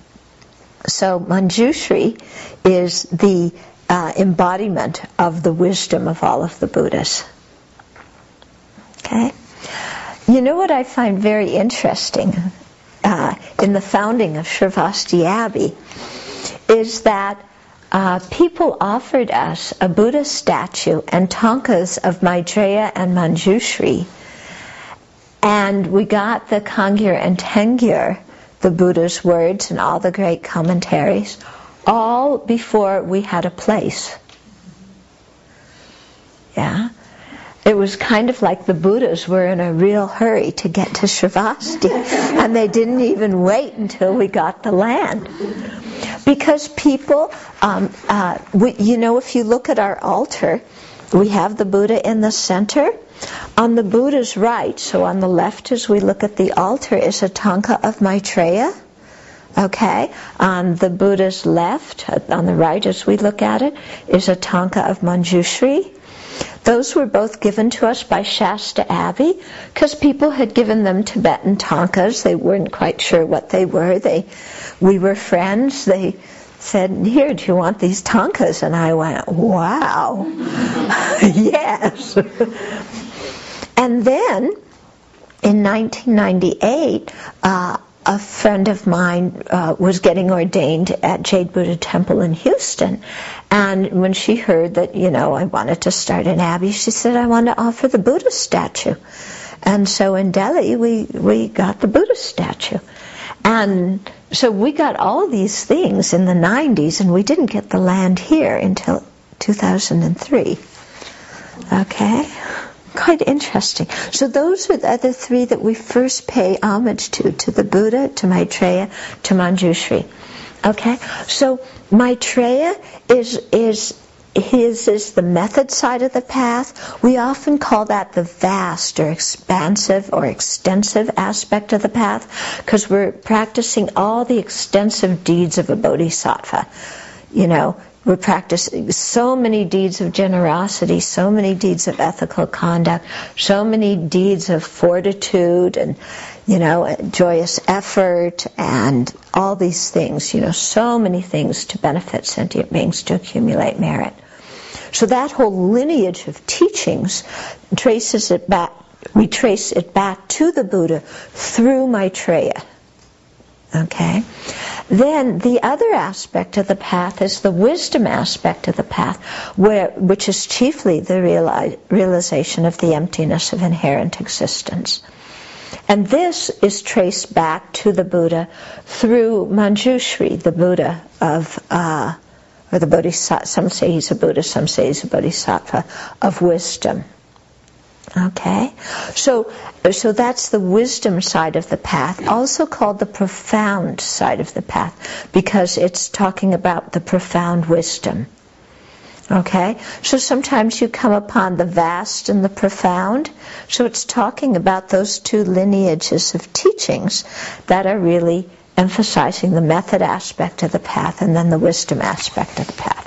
So Manjushri is the uh, embodiment of the wisdom of all of the Buddhas. Okay? You know what I find very interesting uh, in the founding of Shravasti Abbey is that Uh, people offered us a Buddha statue and tankas of Maitreya and Manjushri, and we got the Kangyur and Tengyur, the Buddha's words and all the great commentaries, all before we had a place. Yeah? It was kind of like the Buddhas were in a real hurry to get to Shravasti, and they didn't even wait until we got the land. Because people, um, uh, we, you know, if you look at our altar, we have the Buddha in the center. On the Buddha's right, so on the left as we look at the altar, is a tanka of Maitreya. Okay? On the Buddha's left, on the right as we look at it, is a tanka of Manjushri. Those were both given to us by Shasta Abbey because people had given them Tibetan tankas. They weren't quite sure what they were. They, we were friends. They said, here, do you want these tankas? And I went, wow, yes. And then in nineteen ninety-eight, uh, a friend of mine uh, was getting ordained at Jade Buddha Temple in Houston. And when she heard that, you know, I wanted to start an abbey, she said, I want to offer the Buddha statue. And so in Delhi, we, we got the Buddha statue. And so we got all these things in the nineties, and we didn't get the land here until two thousand three. Okay? Quite interesting. So those are the other three that we first pay homage to, to the Buddha, to Maitreya, to Manjushri. Okay? So Maitreya is, is, his is the method side of the path. We often call that the vast or expansive or extensive aspect of the path, because we're practicing all the extensive deeds of a bodhisattva. You know, we're practicing so many deeds of generosity, so many deeds of ethical conduct, so many deeds of fortitude and, you know, joyous effort and all these things, you know, so many things to benefit sentient beings, to accumulate merit. So that whole lineage of teachings traces it back, we trace it back to the Buddha through Maitreya. Okay? Then the other aspect of the path is the wisdom aspect of the path, where, which is chiefly the reali- realization of the emptiness of inherent existence. And this is traced back to the Buddha through Manjushri, the Buddha of, uh, or the Bodhisattva, some say he's a Buddha, some say he's a Bodhisattva, of wisdom. Okay? So, so that's the wisdom side of the path, also called the profound side of the path, because it's talking about the profound wisdom. Okay? So sometimes you come upon the vast and the profound, so it's talking about those two lineages of teachings that are really emphasizing the method aspect of the path and then the wisdom aspect of the path.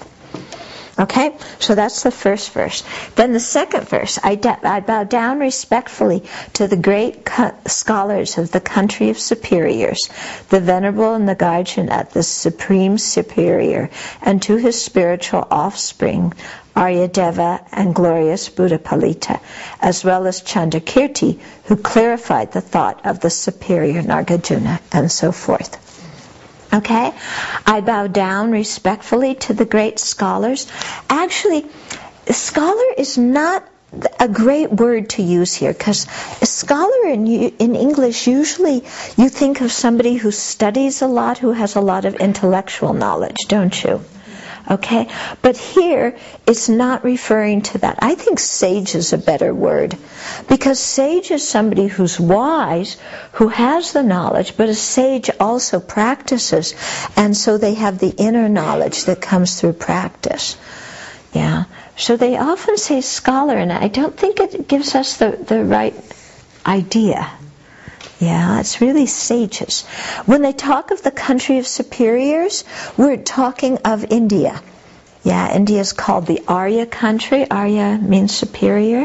Okay, so that's the first verse. Then the second verse, I, de- I bow down respectfully to the great co- scholars of the country of superiors, the Venerable Nagarjuna, the Supreme Superior, and to his spiritual offspring, Aryadeva and glorious Buddhapalita, as well as Chandrakirti, who clarified the thought of the superior Nagarjuna, and so forth. Okay? I bow down respectfully to the great scholars. Actually, scholar is not a great word to use here, because a scholar in, in English, usually you think of somebody who studies a lot, who has a lot of intellectual knowledge, don't you? Okay? But here, it's not referring to that. I think sage is a better word, because sage is somebody who's wise, who has the knowledge, but a sage also practices, and so they have the inner knowledge that comes through practice. Yeah. So they often say scholar, and I don't think it gives us the, the right idea. Yeah, it's really sages. When they talk of the country of superiors, we're talking of India. Yeah, India is called the Arya country. Arya means superior.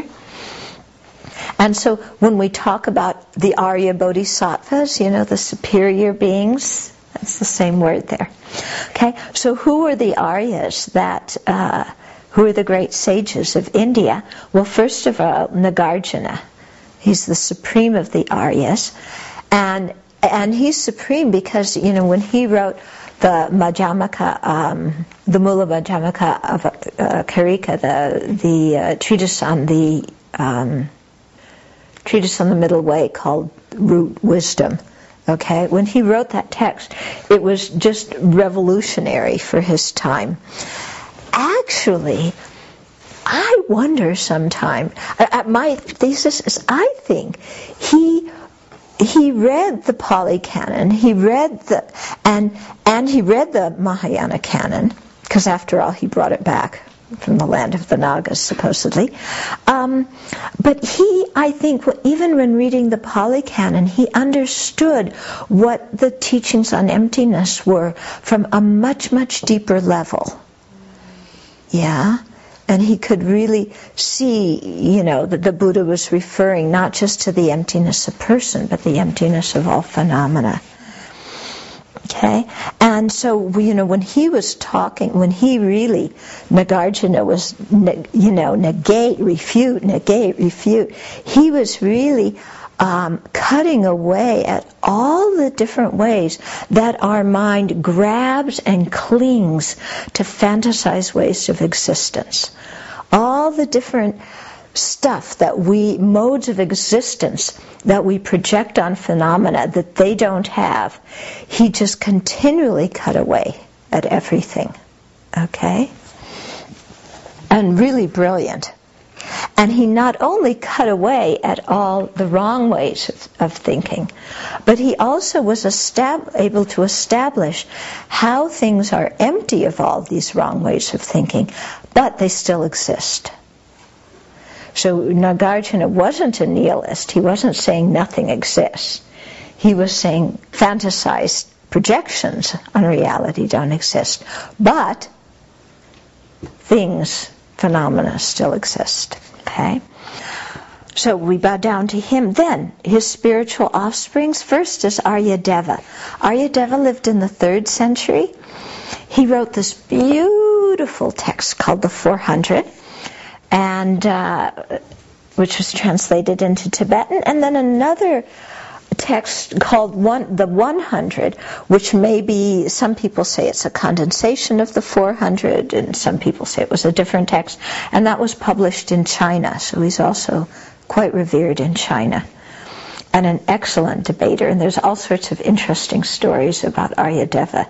And so when we talk about the Arya Bodhisattvas, you know, the superior beings, that's the same word there. Okay, so who are the Aryas that, uh, who are the great sages of India? Well, first of all, Nagarjuna. He's the supreme of the Aryas, and and he's supreme because, you know, when he wrote the Madhyamaka, um, the Mula Madhyamaka of uh, Karika, the the uh, treatise on the um, treatise on the middle way called Root Wisdom. Okay, when he wrote that text, it was just revolutionary for his time. Actually, I wonder sometime, uh, my thesis is, I think he he read the Pali Canon, he read the, and and he read the Mahayana Canon, because after all he brought it back from the land of the Nagas, supposedly. Um, but he, I think, even when reading the Pali Canon, he understood what the teachings on emptiness were from a much, much deeper level. Yeah? And he could really see, you know, that the Buddha was referring not just to the emptiness of person, but the emptiness of all phenomena. Okay? And so, you know, when he was talking, when he really, Nagarjuna was, you know, negate, refute, negate, refute, he was really um, cutting away at all the different ways that our mind grabs and clings to fantasize ways of existence. All the different stuff that we, modes of existence that we project on phenomena that they don't have, he just continually cut away at everything. Okay? And really brilliant. And he not only cut away at all the wrong ways of, of thinking, but he also was estab- able to establish how things are empty of all these wrong ways of thinking, but they still exist. So Nagarjuna wasn't a nihilist. He wasn't saying nothing exists. He was saying fantasized projections on reality don't exist. But things, phenomena still exist. Okay? So we bow down to him. Then, his spiritual offsprings. First is Aryadeva. Aryadeva lived in the third century. He wrote this beautiful text called the four hundred. And uh, which was translated into Tibetan, and then another text called one, the one hundred, which may be, some people say it's a condensation of the four hundred, and some people say it was a different text, and that was published in China, so he's also quite revered in China, and an excellent debater, and there's all sorts of interesting stories about Aryadeva.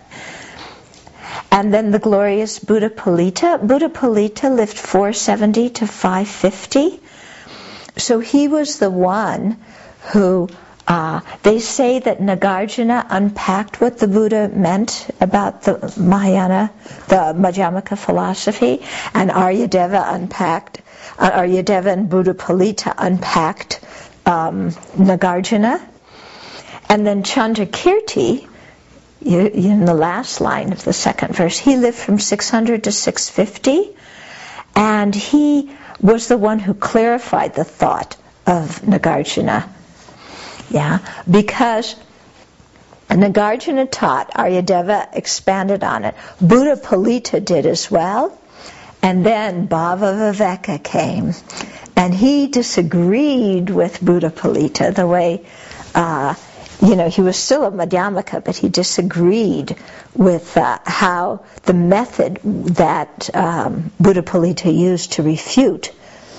And then the glorious Buddha Palita. Buddha Palita lived four seventy to five fifty. So he was the one who, uh, they say that Nagarjuna unpacked what the Buddha meant about the Mahayana, the Madhyamaka philosophy, and Aryadeva unpacked, uh, Aryadeva and Buddha Palita unpacked um, Nagarjuna. And then Chandrakirti, You, in the last line of the second verse, he lived from six hundred to six fifty, and he was the one who clarified the thought of Nagarjuna. Yeah, because Nagarjuna taught, Aryadeva expanded on it. Buddha Palita did as well, and then Bhava Viveka came, and he disagreed with Buddha Palita the way. Uh, You know, he was still a Madhyamaka, but he disagreed with uh, how the method that um, Buddha Palita used to refute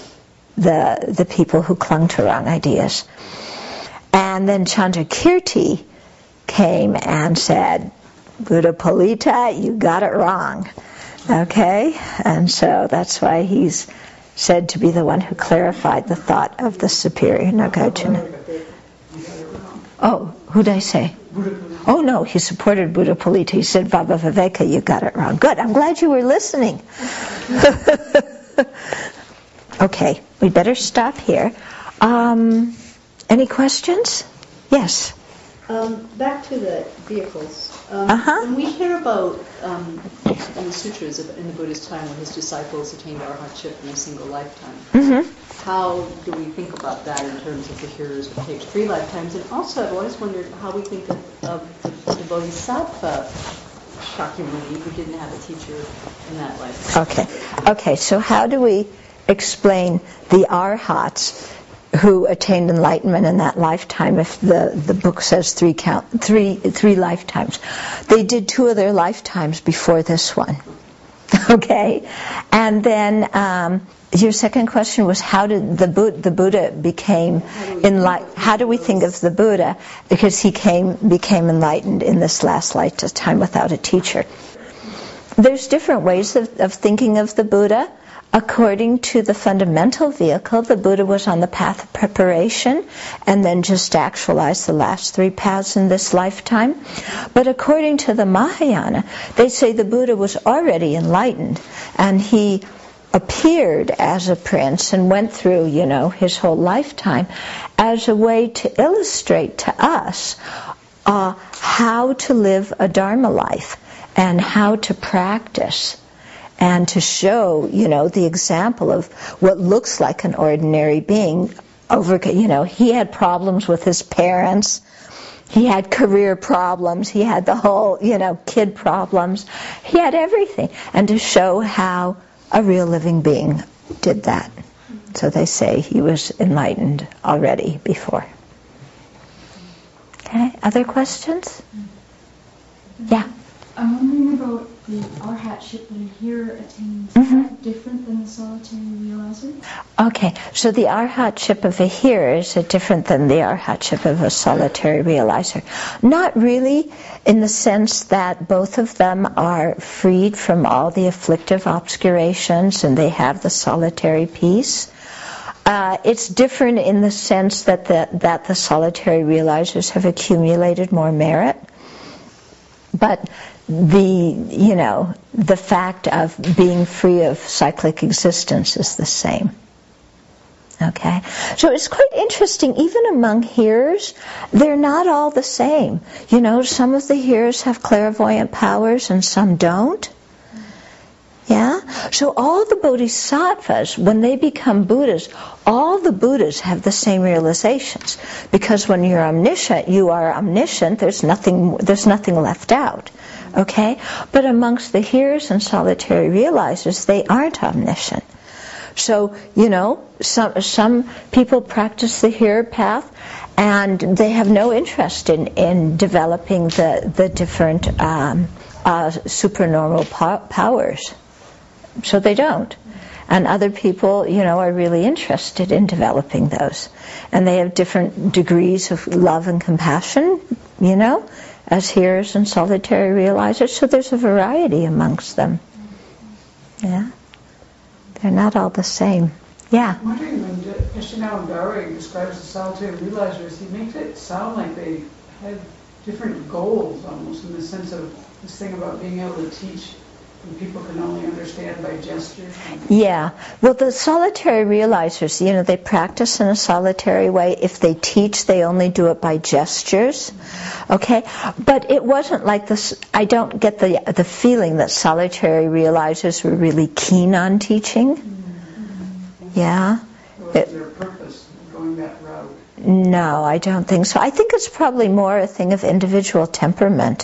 the the people who clung to wrong ideas. And then Chandrakirti came and said, Buddha Palita, you got it wrong. Okay? And so that's why he's said to be the one who clarified the thought of the superior Nagarjuna. Oh, who'd I say? Oh no, he supported Buddha Palita. He said, Bhava Viveka, you got it wrong. Good, I'm glad you were listening. Okay, we better stop here. Um, any questions? Yes. Um, back to the vehicles. Um, uh-huh. When we hear about, um, in the sutras in the Buddha's time when his disciples attained arhatship in a single lifetime, Mm-hmm. how do we think about that in terms of the hearers who take three lifetimes? And also I've always wondered how we think of, of the, the Bodhisattva Shakyamuni who didn't have a teacher in that life. Okay. Okay, so how do we explain the arhats who attained enlightenment in that lifetime if the, the book says three count three three lifetimes? They did two of their lifetimes before this one. Okay? And then um, your second question was how did the Buddha, the Buddha became enlightened? How do we think of the Buddha? Because he came became enlightened in this last lifetime without a teacher. There's different ways of, of thinking of the Buddha. According to the fundamental vehicle, the Buddha was on the path of preparation and then just actualized the last three paths in this lifetime. But according to the Mahayana, they say the Buddha was already enlightened and he appeared as a prince and went through, you know, his whole lifetime as a way to illustrate to us uh, how to live a Dharma life and how to practice and to show, you know, the example of what looks like an ordinary being. Over, you know, he had problems with his parents. He had career problems. He had the whole, you know, kid problems. He had everything. And to show how a real living being did that. So they say he was enlightened already before. Okay, other questions? Yeah. I'm wondering about the arhatship that a hearer attains. Mhm. Is that different than the solitary realizer? Okay, so the arhatship of a hearer is different than the arhatship of a solitary realizer. Not really, in the sense that both of them are freed from all the afflictive obscurations and they have the solitary peace. Uh, it's different in the sense that the, that the solitary realizers have accumulated more merit. But the, you know, the fact of being free of cyclic existence is the same. Okay? So it's quite interesting, even among hearers, they're not all the same. You know, some of the hearers have clairvoyant powers and some don't. Yeah? So all the bodhisattvas, when they become Buddhas, all the Buddhas have the same realizations. Because when you're omniscient, you are omniscient, there's nothing, there's nothing left out. Okay? But amongst the hearers and solitary realizers, they aren't omniscient. So, you know, some some people practice the hearer path and they have no interest in, in developing the, the different um, uh, supernormal po- powers. So they don't. And other people, you know, are really interested in developing those. And they have different degrees of love and compassion, you know, as hearers and solitary realizers. So there's a variety amongst them. Yeah. They're not all the same. Yeah. I'm wondering when Ishinao Dare describes the solitary realizers, he makes it sound like they have different goals almost, in the sense of this thing about being able to teach and people can only understand by gestures. Yeah. Well, the solitary realizers, you know, they practice in a solitary way. If they teach, they only do it by gestures. Okay? But it wasn't like this. I don't get the the feeling that solitary realizers were really keen on teaching. Yeah. What was their purpose in going that route? No, I don't think so. I think it's probably more a thing of individual temperament.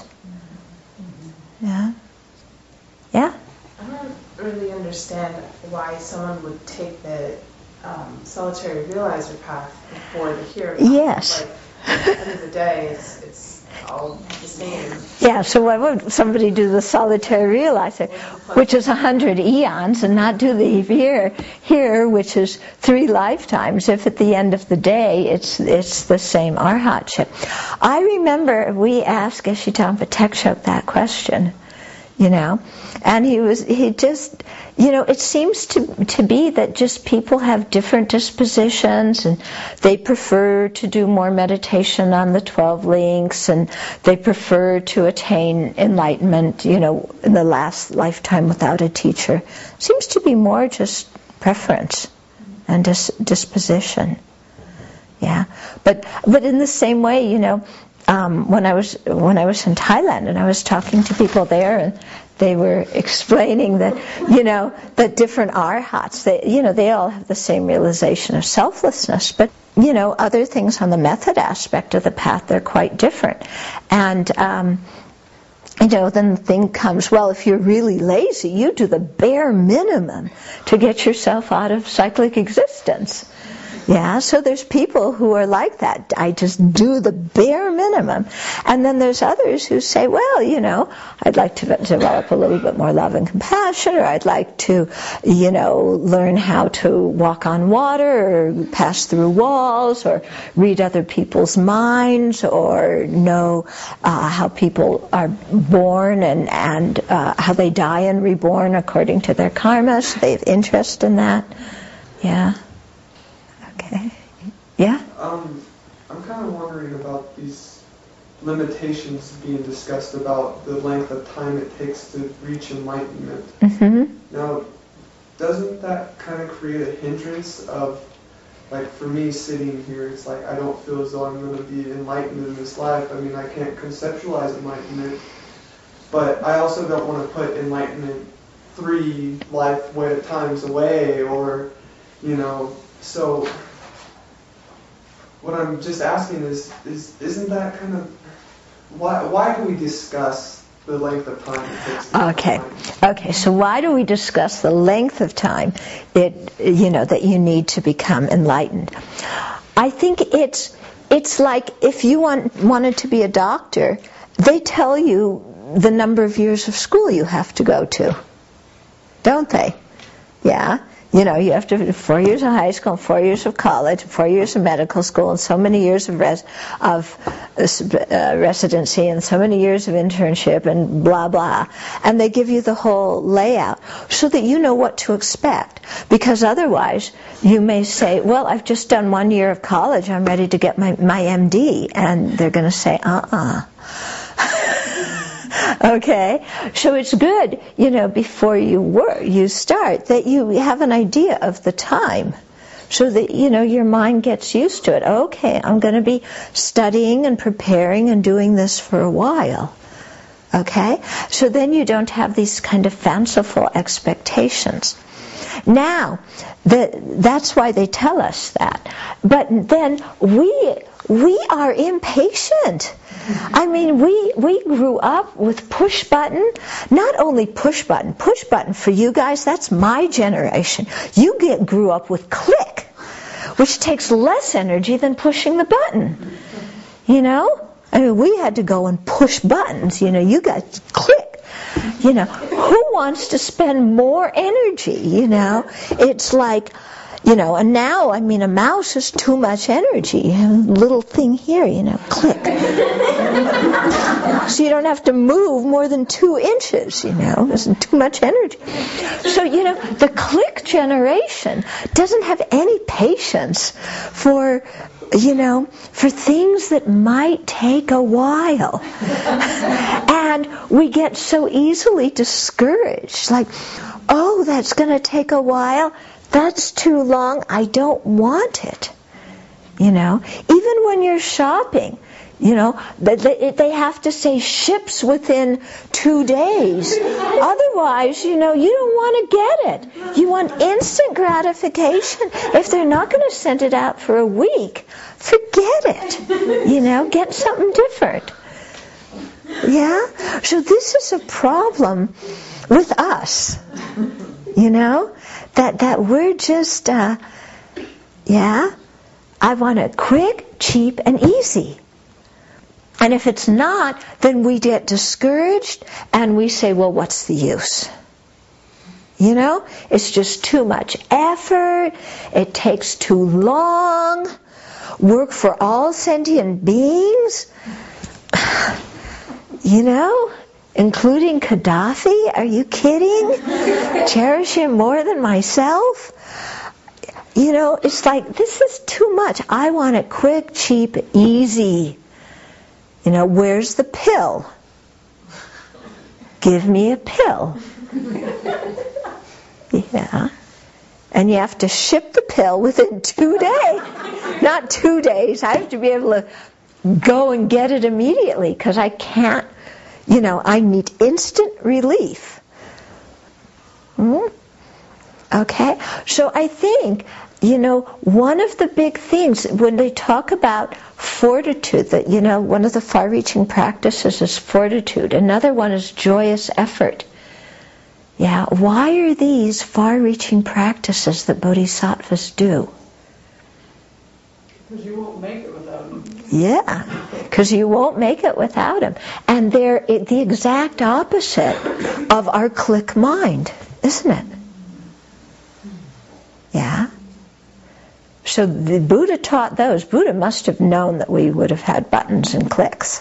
Yeah. Yeah? I don't really understand why someone would take the um, solitary realizer path before the hearer path. Yes. Like, at the end of the day, it's, it's all the same. Yeah, so why would somebody do the solitary realizer, which is a hundred eons, and not do the here, here, which is three lifetimes, if at the end of the day it's it's the same arhatship? I remember we asked Geshe-Tongpa Tekshop that question. You know, and he was, he just, you know, it seems to to be that just people have different dispositions and they prefer to do more meditation on the twelve links and they prefer to attain enlightenment, you know, in the last lifetime without a teacher. Seems to be more just preference and dis- disposition. Yeah. But, but in the same way, you know, Um, when I was when I was in Thailand and I was talking to people there and they were explaining that, you know, that different arhats, they, you know, they all have the same realization of selflessness, but, you know, other things on the method aspect of the path, they're quite different. And, um, you know, then the thing comes, well, if you're really lazy, you do the bare minimum to get yourself out of cyclic existence. Yeah, so there's people who are like that. I just do the bare minimum. And then there's others who say, well, you know, I'd like to develop a little bit more love and compassion, or I'd like to, you know, learn how to walk on water, or pass through walls, or read other people's minds, or know uh, how people are born and, and uh, how they die and reborn according to their karma. So they have interest in that. Yeah. Okay. Yeah? Um, I'm kind of wondering about these limitations being discussed about the length of time it takes to reach enlightenment. Mm-hmm. Now, doesn't that kind of create a hindrance of, like, for me sitting here, it's like I don't feel as though I'm going to be enlightened in this life. I mean, I can't conceptualize enlightenment, but I also don't want to put enlightenment three life times away, or, you know, so what I'm just asking is, is isn't that kind of, why why do we discuss the length of time it takes to Okay. enlightenment? Okay, so why do we discuss the length of time it, you know, that you need to become enlightened? I think it's it's like if you want, wanted to be a doctor, they tell you the number of years of school you have to go to, don't they? Yeah. You know, you have to do four years of high school, four years of college, four years of medical school, and so many years of res- of uh, residency, and so many years of internship, and blah, blah. And they give you the whole layout so that you know what to expect. Because otherwise, you may say, well, I've just done one year of college, I'm ready to get my, my M D. And they're going to say, uh-uh. Okay, so it's good, you know, before you work, you start, that you have an idea of the time, so that, you know, your mind gets used to it. Okay, I'm going to be studying and preparing and doing this for a while. Okay, so then you don't have these kind of fanciful expectations. Now, the, that's why they tell us that. But then we we are impatient. I mean, we we grew up with push button. Not only push button, push button for you guys, that's my generation. You get grew up with click, which takes less energy than pushing the button. You know? I mean, we had to go and push buttons. You know, you got click. You know, who wants to spend more energy, you know? It's like, you know, and now, I mean, a mouse is too much energy. A little thing here, you know, click. So you don't have to move more than two inches, you know. There's too much energy. So, you know, the click generation doesn't have any patience for, you know, for things that might take a while. And we get so easily discouraged. Like, oh, that's going to take a while. That's too long. I don't want it. You know, even when you're shopping, you know, they, they have to say ships within two days. Otherwise, you know, you don't want to get it. You want instant gratification. If they're not going to send it out for a week, forget it. You know, get something different. Yeah? So this is a problem with us. You know? That that we're just, uh, yeah, I want it quick, cheap, and easy. And if it's not, then we get discouraged and we say, well, what's the use? You know, it's just too much effort, it takes too long, work for all sentient beings, you know? Including Gaddafi? Are you kidding? Cherish him more than myself? You know, it's like, this is too much. I want it quick, cheap, easy. You know, where's the pill? Give me a pill. Yeah. And you have to ship the pill within two days. Not two days. I have to be able to go and get it immediately because I can't. You know, I need instant relief. Hmm? Okay? So I think, you know, one of the big things, when they talk about fortitude, that, you know, one of the far-reaching practices is fortitude. Another one is joyous effort. Yeah, why are these far-reaching practices that bodhisattvas do? Because you won't make it without them. Yeah, because you won't make it without them. And they're the exact opposite of our click mind, isn't it? Yeah. So the Buddha taught those. Buddha must have known that we would have had buttons and clicks.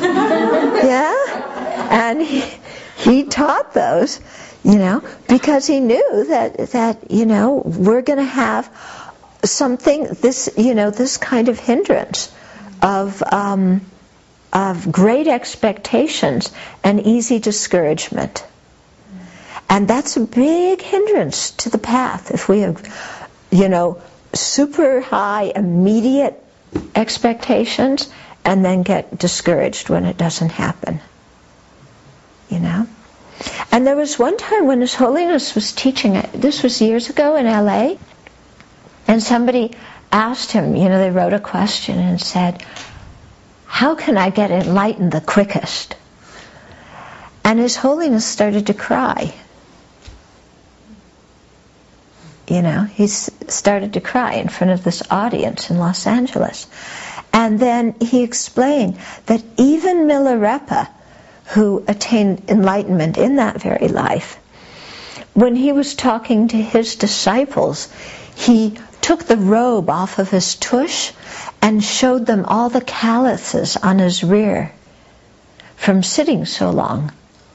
Yeah? And he, he taught those, you know, because he knew that, that you know, we're going to have something, this, you know, this kind of hindrance of um, of great expectations and easy discouragement. And that's a big hindrance to the path. If we have, you know, super high immediate expectations and then get discouraged when it doesn't happen. You know? And there was one time when His Holiness was teaching, this was years ago in L A, and somebody asked him, you know, they wrote a question and said, how can I get enlightened the quickest? And His Holiness started to cry. You know, he started to cry in front of this audience in Los Angeles. And then he explained that even Milarepa, who attained enlightenment in that very life, when he was talking to his disciples, he took the robe off of his tush and showed them all the calluses on his rear from sitting so long.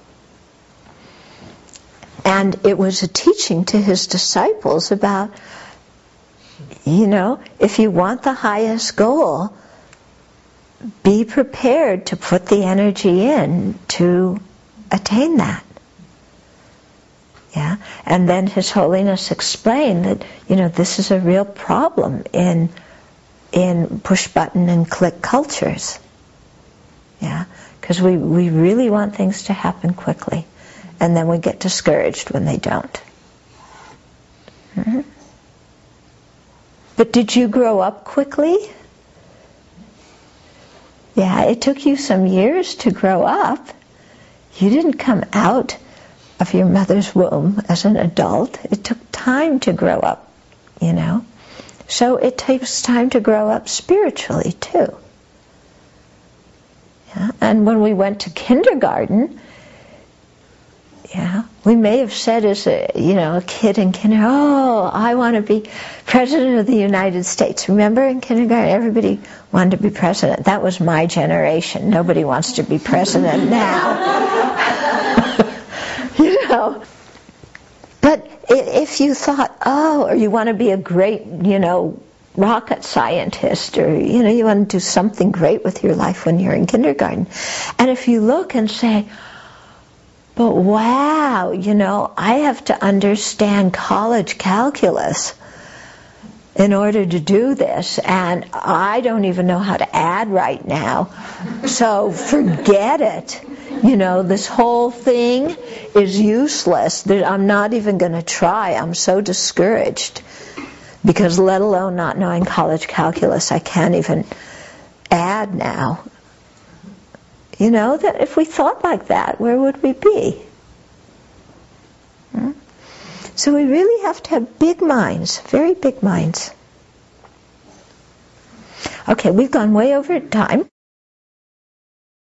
And it was a teaching to his disciples about, you know, if you want the highest goal, be prepared to put the energy in to attain that. Yeah, and then His Holiness explained that, you know, this is a real problem in in push button and click cultures. Yeah, because we, we really want things to happen quickly, and then we get discouraged when they don't. Mm-hmm. But did you grow up quickly? Yeah, it took you some years to grow up. You didn't come out of your mother's womb as an adult. It took time to grow up, you know. So it takes time to grow up spiritually too. Yeah? And when we went to kindergarten, yeah, we may have said as a, you know, a kid in kindergarten, oh, I want to be President of the United States. Remember in kindergarten, everybody wanted to be president. That was my generation. Nobody wants to be president now. You know. But if you thought, oh, or you want to be a great, you know, rocket scientist, or, you know, you want to do something great with your life when you're in kindergarten. And if you look and say, but wow, you know, I have to understand college calculus in order to do this, and I don't even know how to add right now, so forget it. You know, this whole thing is useless. I'm not even going to try. I'm so discouraged. Because let alone not knowing college calculus, I can't even add now. You know, that if we thought like that, where would we be? Hmm? So we really have to have big minds, very big minds. Okay, we've gone way over time.